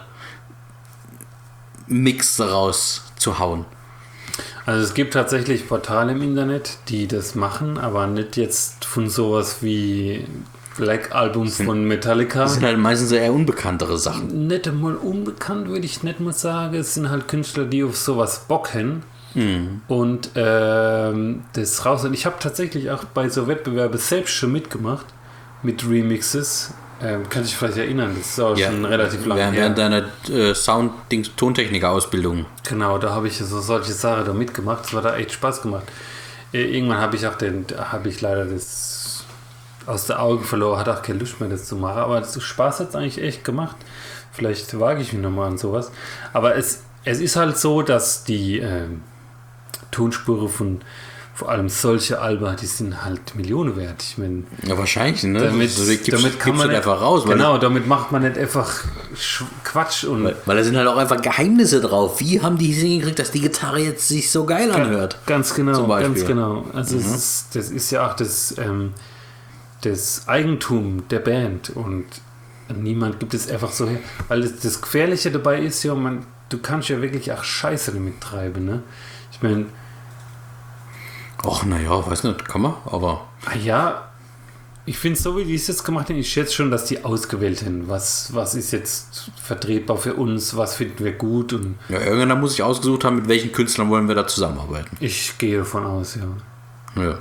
Mix daraus zu hauen. Also es gibt tatsächlich Portale im Internet, die das machen, aber nicht jetzt von sowas wie Black Album von Metallica. Das sind halt meistens eher unbekanntere Sachen. Nicht einmal unbekannt, würde ich nicht mal sagen. Es sind halt Künstler, die auf sowas Bock haben. Mhm. Und ähm, das raus. Und ich habe tatsächlich auch bei so Wettbewerben selbst schon mitgemacht. Mit Remixes. Ähm, kann ich vielleicht erinnern, das ist auch ja, schon relativ lange her. Während deiner äh, Sound-Tontechniker-Ausbildung. Genau, da habe ich so solche Sachen da mitgemacht. Das war da echt Spaß gemacht. Äh, irgendwann habe ich auch den, habe ich leider das aus den Augen verloren, hat auch keine Lust mehr, das zu machen. Aber das Spaß hat es eigentlich echt gemacht. Vielleicht wage ich mich nochmal an sowas. Aber es, es ist halt so, dass die äh, Tonspuren von vor allem solche Alben, die sind halt Millionen wert. Ich meine, ja, wahrscheinlich, ne? Damit, also, gibst, damit kann man nicht, einfach raus. Genau, damit macht man nicht einfach Quatsch. Und weil, weil da sind halt auch einfach Geheimnisse drauf. Wie haben die hingekriegt, dass die Gitarre jetzt sich so geil anhört? Ganz genau, ganz genau. Also mhm. es ist, das ist ja auch das, ähm, das Eigentum der Band und niemand gibt es einfach so her. Weil das, das Gefährliche dabei ist ja, man, du kannst ja wirklich auch Scheiße damit treiben, ne? Ich meine, ach, naja, weiß nicht, kann man, aber... Ja, ich finde so, wie die es jetzt gemacht haben, ich schätze schon, dass die ausgewählt haben. Was, was ist jetzt vertretbar für uns, was finden wir gut und... Ja, irgendwann muss ich ausgesucht haben, mit welchen Künstlern wollen wir da zusammenarbeiten. Ich gehe davon aus, ja. Ja.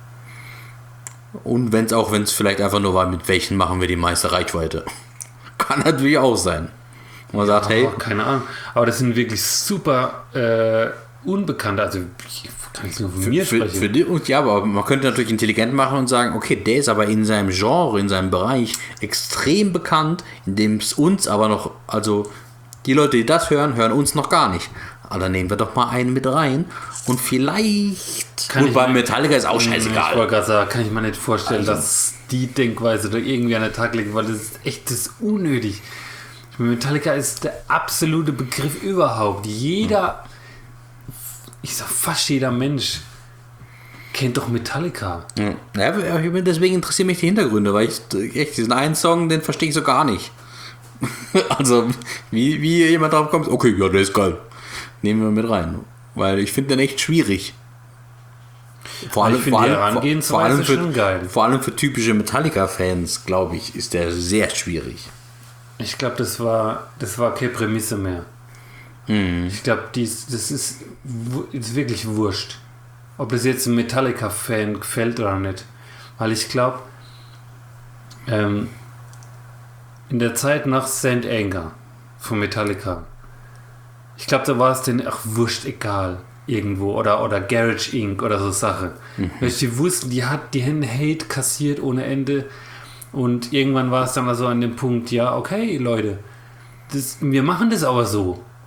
Und wenn es auch, wenn es vielleicht einfach nur war, mit welchen machen wir die meiste Reichweite. Kann natürlich auch sein. Und man sagt, ja, hey... Keine Ahnung, aber das sind wirklich super äh, Unbekannte, also... Kann ich nur von mir für, sprechen. Für die, und ja, aber man könnte natürlich intelligent machen und sagen, okay, der ist aber in seinem Genre, in seinem Bereich extrem bekannt, in dem es uns aber noch, also die Leute, die das hören, hören uns noch gar nicht. Aber dann nehmen wir doch mal einen mit rein und vielleicht... Kann und beim Metallica ist auch scheißegal. Ich wollte gerade sagen, kann ich mir nicht vorstellen, also, dass die Denkweise da irgendwie an den Tag liegt, weil das ist echt das ist unnötig. Ich meine, Metallica ist der absolute Begriff überhaupt. Jeder... Ich sag, fast jeder Mensch kennt doch Metallica. Ja, deswegen interessieren mich die Hintergründe, weil ich echt diesen einen Song, den verstehe ich so gar nicht. Also, wie, wie jemand drauf kommt, okay, ja, der ist geil. Nehmen wir mit rein. Weil ich finde den echt schwierig. Vor allem, vor allem, vor, vor, allem für, schon geil. vor allem für typische Metallica-Fans, glaube ich, ist der sehr schwierig. Ich glaube, das war, das war keine Prämisse mehr. Ich glaube, das ist, ist wirklich wurscht, ob das jetzt einem Metallica-Fan gefällt oder nicht. Weil ich glaube, ähm, in der Zeit nach Saint Anger von Metallica, ich glaube, da war es denen auch wurscht egal irgendwo. Oder, oder Garage Incorporated oder so Sache. Mhm. Weil die wussten, die hat die haben Hate kassiert ohne Ende. Und irgendwann war es dann mal so an dem Punkt, ja, okay, Leute, das, wir machen das aber so.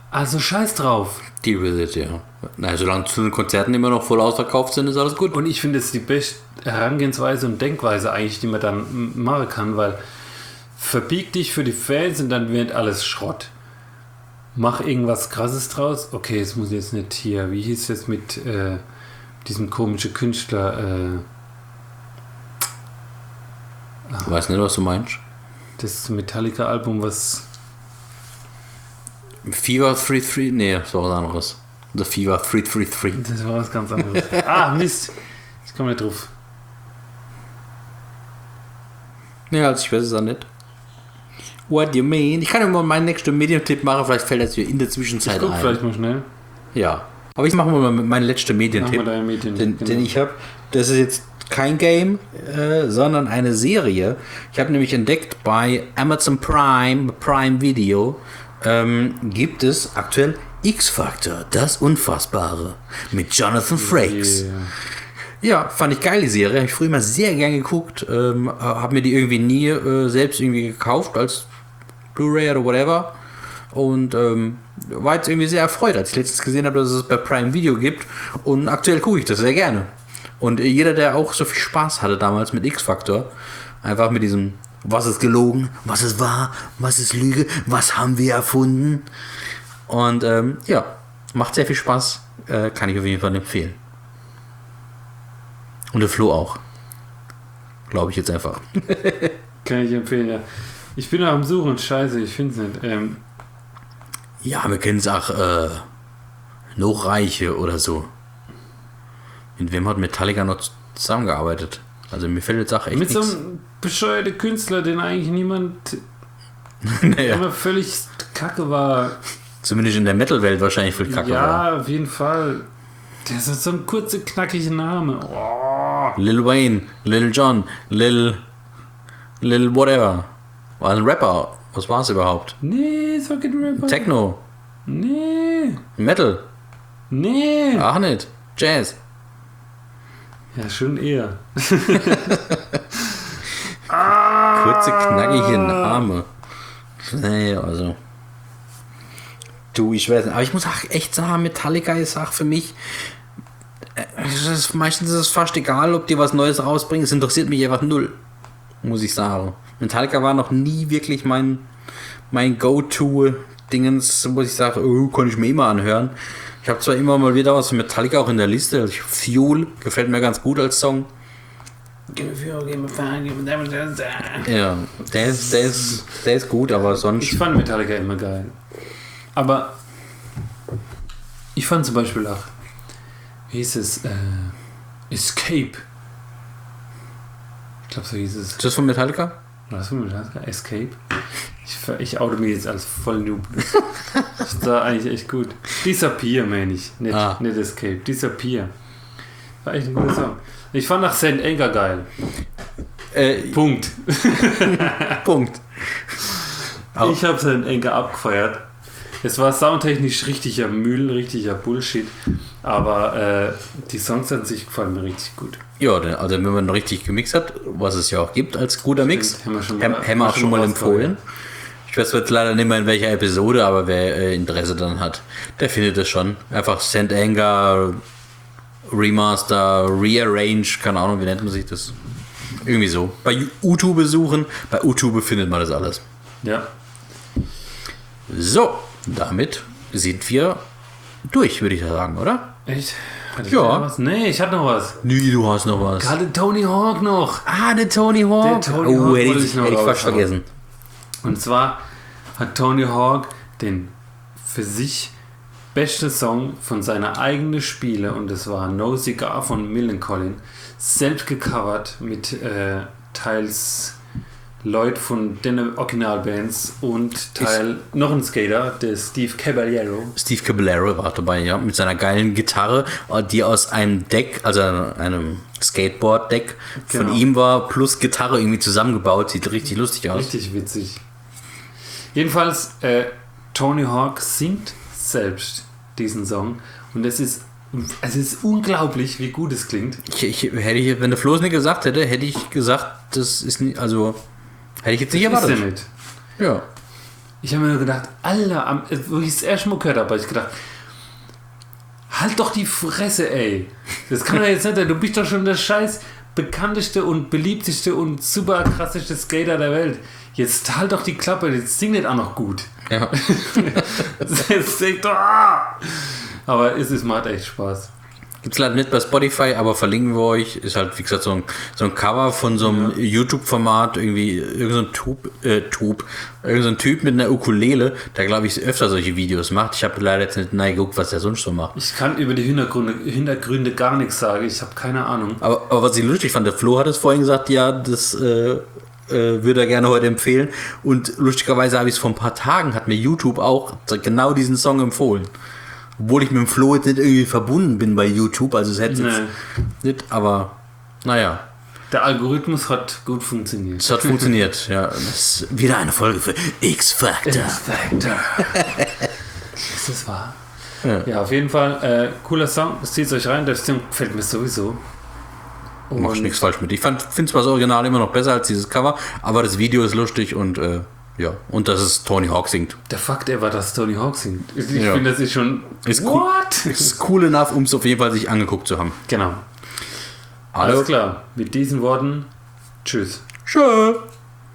Also scheiß drauf. Deal with it, ja. Na, solange zu den Konzerten immer noch voll ausverkauft sind, ist alles gut. Und ich finde, es ist die beste Herangehensweise und Denkweise eigentlich, die man dann machen kann, weil verbieg dich für die Fans und dann wird alles Schrott. Mach irgendwas Krasses draus. Okay, es muss jetzt nicht hier, wie hieß es mit äh, diesem komischen Künstler? Äh, Ich weiß nicht, was du meinst. das Metallica-Album, was... Fever drei drei, nee, das war was anderes. The Fever drei drei drei. Das war was ganz anderes. Ah, Mist. Ich komme nicht drauf. Ja, also ich weiß es auch nicht. What do you mean? Ich kann ja mal meinen nächsten Medientipp machen, vielleicht fällt das hier in der Zwischenzeit Ich guck ein. vielleicht mal schnell. Ja. Aber ich mache mal meinen letzten Mach Medientipp. mal deinen Medientipp, Den, genau. den ich habe. Das ist jetzt kein Game, äh, sondern eine Serie. Ich habe nämlich entdeckt, bei Amazon Prime, Prime Video, ähm, gibt es aktuell X-Factor, das Unfassbare, mit Jonathan Frakes. Yeah. Ja, fand ich geil, die Serie. Habe ich früher mal sehr gern geguckt. Ähm, habe mir die irgendwie nie äh, selbst irgendwie gekauft als Blu-ray oder whatever. Und ähm, war jetzt irgendwie sehr erfreut, als ich letztens gesehen habe, dass es bei Prime Video gibt. Und aktuell gucke ich das sehr gerne. Und jeder, der auch so viel Spaß hatte damals mit X-Factor, einfach mit diesem, was ist gelogen, was ist wahr, was ist Lüge, was haben wir erfunden. Und ähm, ja, macht sehr viel Spaß, äh, kann ich auf jeden Fall empfehlen. Und der Flo auch. Glaube ich jetzt einfach. Kann ich empfehlen, ja. Ich bin noch am Suchen, scheiße, ich finde es nicht. Ähm, Ja, wir kennen es auch, äh, noch Reiche oder so. Mit wem hat Metallica noch zusammengearbeitet? Also mir fällt jetzt auch echt mit so nichts. einem bescheuerten Künstler, den eigentlich niemand Naja, immer völlig kacke war. zumindest in der Metal-Welt wahrscheinlich viel Kacke ja, war. auf jeden Fall. Der ist so ein kurzer, knackiger Name. Oh. Lil Wayne, Lil Jon, Lil... Lil whatever. War ein Rapper. Was war es überhaupt? Nee, ist doch kein Rapper. Techno. Nee. Metal. Nee. Ach nicht. Jazz. Ja, schon eher. Kurze, knackige Name. Nee, also. Du, ich weiß nicht. Aber ich muss auch echt sagen, Metallica ist auch für mich. äh, Es ist, meistens ist es fast egal, ob die was Neues rausbringen. Es interessiert mich einfach null. Muss ich sagen. Metallica war noch nie wirklich mein, mein Go-To-Dingens, wo ich sage, oh, kann ich mir immer anhören. Ich habe zwar immer mal wieder was von Metallica auch in der Liste. Also Fuel gefällt mir ganz gut als Song. Ja, der ist, der ist, der ist gut, aber sonst. Ich fand Metallica immer geil. Aber ich fand zum Beispiel auch, wie hieß es, äh, Escape. Ich glaube, so hieß es. Ist das von Metallica? Was für Metallica? Escape? Ich, ich oute mich jetzt als voll Noob. Das war eigentlich echt gut. Disappear, meine ich. Nicht, Ah. nicht Escape. Disappear. War echt ein guter Song. Ich fand nach Saint Anger geil. Äh, Punkt. Punkt. Auch- Ich habe Saint Anger abgefeiert. Es war soundtechnisch richtiger Müll, richtiger Bullshit. Aber äh, die Songs an sich gefallen mir richtig gut. Ja, denn- also wenn man richtig gemixt hat, was es ja auch gibt als guter Mix, Stimmt, haben wir schon mal- haben, haben wir auch schon mal empfohlen. rausgehauen. Ich weiß jetzt leider nicht mehr in welcher Episode, aber wer äh, Interesse dann hat, der findet es schon. Einfach Saint Anger, Remaster, Rearrange, keine Ahnung, wie nennt man sich das? Irgendwie so. Bei YouTube suchen, bei YouTube findet man das alles. Ja. So, damit sind wir durch, würde ich sagen, oder? Echt? Hatte ich Ja. noch was? Nee, ich hatte noch was. Nee, du hast noch was. Gerade Tony Hawk noch. Ah, der Tony Hawk. Der Tony oh, Hawk hätte wollte ich, ich noch hätte ich fast raushauen. vergessen. Und zwar hat Tony Hawk den für sich beste Song von seiner eigenen Spiele, und das war No Cigar von Millencolin, selbst gecovert mit äh, teils Leute von den Originalbands und Teil noch ein Skater, der Steve Caballero. Steve Caballero war dabei, ja, mit seiner geilen Gitarre, die aus einem Deck, also einem Skateboard-Deck von Genau. ihm war, plus Gitarre irgendwie zusammengebaut. Sieht richtig lustig aus. Richtig witzig. Jedenfalls, äh, Tony Hawk singt selbst diesen Song, und es ist, es ist unglaublich, wie gut es klingt. Ich, ich, hätte ich, wenn der Flo es nicht gesagt hätte, hätte ich gesagt, das ist nicht, also hätte ich jetzt nicht Ist er erwartet. nicht. Ja. Ich habe mir nur gedacht, Alter, am, wo ich es erst mal gehört habe, habe ich gedacht, halt doch die Fresse, ey. Das kann doch jetzt nicht sein. Du bist doch schon der scheiß bekannteste und beliebteste und super krasseste Skater der Welt. Jetzt halt doch die Klappe, jetzt sing nicht auch noch gut. Ja. Jetzt singt doch. Ah! Aber es ist, macht echt Spaß. Gibt's leider nicht bei Spotify, aber verlinken wir euch. Ist halt, wie gesagt, so ein, so ein Cover von so einem ja. YouTube-Format, irgendwie irgend so ein Tub, äh, Tub, irgend so ein Typ mit einer Ukulele, der, glaube ich, öfter solche Videos macht. Ich habe leider jetzt nicht geguckt, was der sonst so macht. Ich kann über die Hintergründe, Hintergründe gar nichts sagen. Ich habe keine Ahnung. Aber, aber was ich lustig fand, der Flo hat es vorhin gesagt, ja, das äh, äh, würde er gerne heute empfehlen. Und lustigerweise habe ich es vor ein paar Tagen, hat mir YouTube auch genau diesen Song empfohlen. Obwohl ich mit dem Flo jetzt nicht irgendwie verbunden bin bei YouTube, also es hätte jetzt nee. nicht, aber naja. Der Algorithmus hat gut funktioniert. Es hat funktioniert, ja. Das ist wieder eine Folge für X-Factor. X-Factor. Ist das wahr? Ja. ja, auf jeden Fall, äh, cooler Song, zieht euch rein, der Song gefällt mir sowieso. Und machst nichts falsch mit. Ich finde zwar das Original immer noch besser als dieses Cover, aber das Video ist lustig und äh, ja, und dass es Tony Hawk singt. Der Fakt, er war, dass Tony Hawk singt. Ich ja. finde, das ist schon... Ist cool, what? Ist cool enough, um es auf jeden Fall sich angeguckt zu haben. Genau. Alles, Alles klar. Mit diesen Worten, tschüss. Tschüss.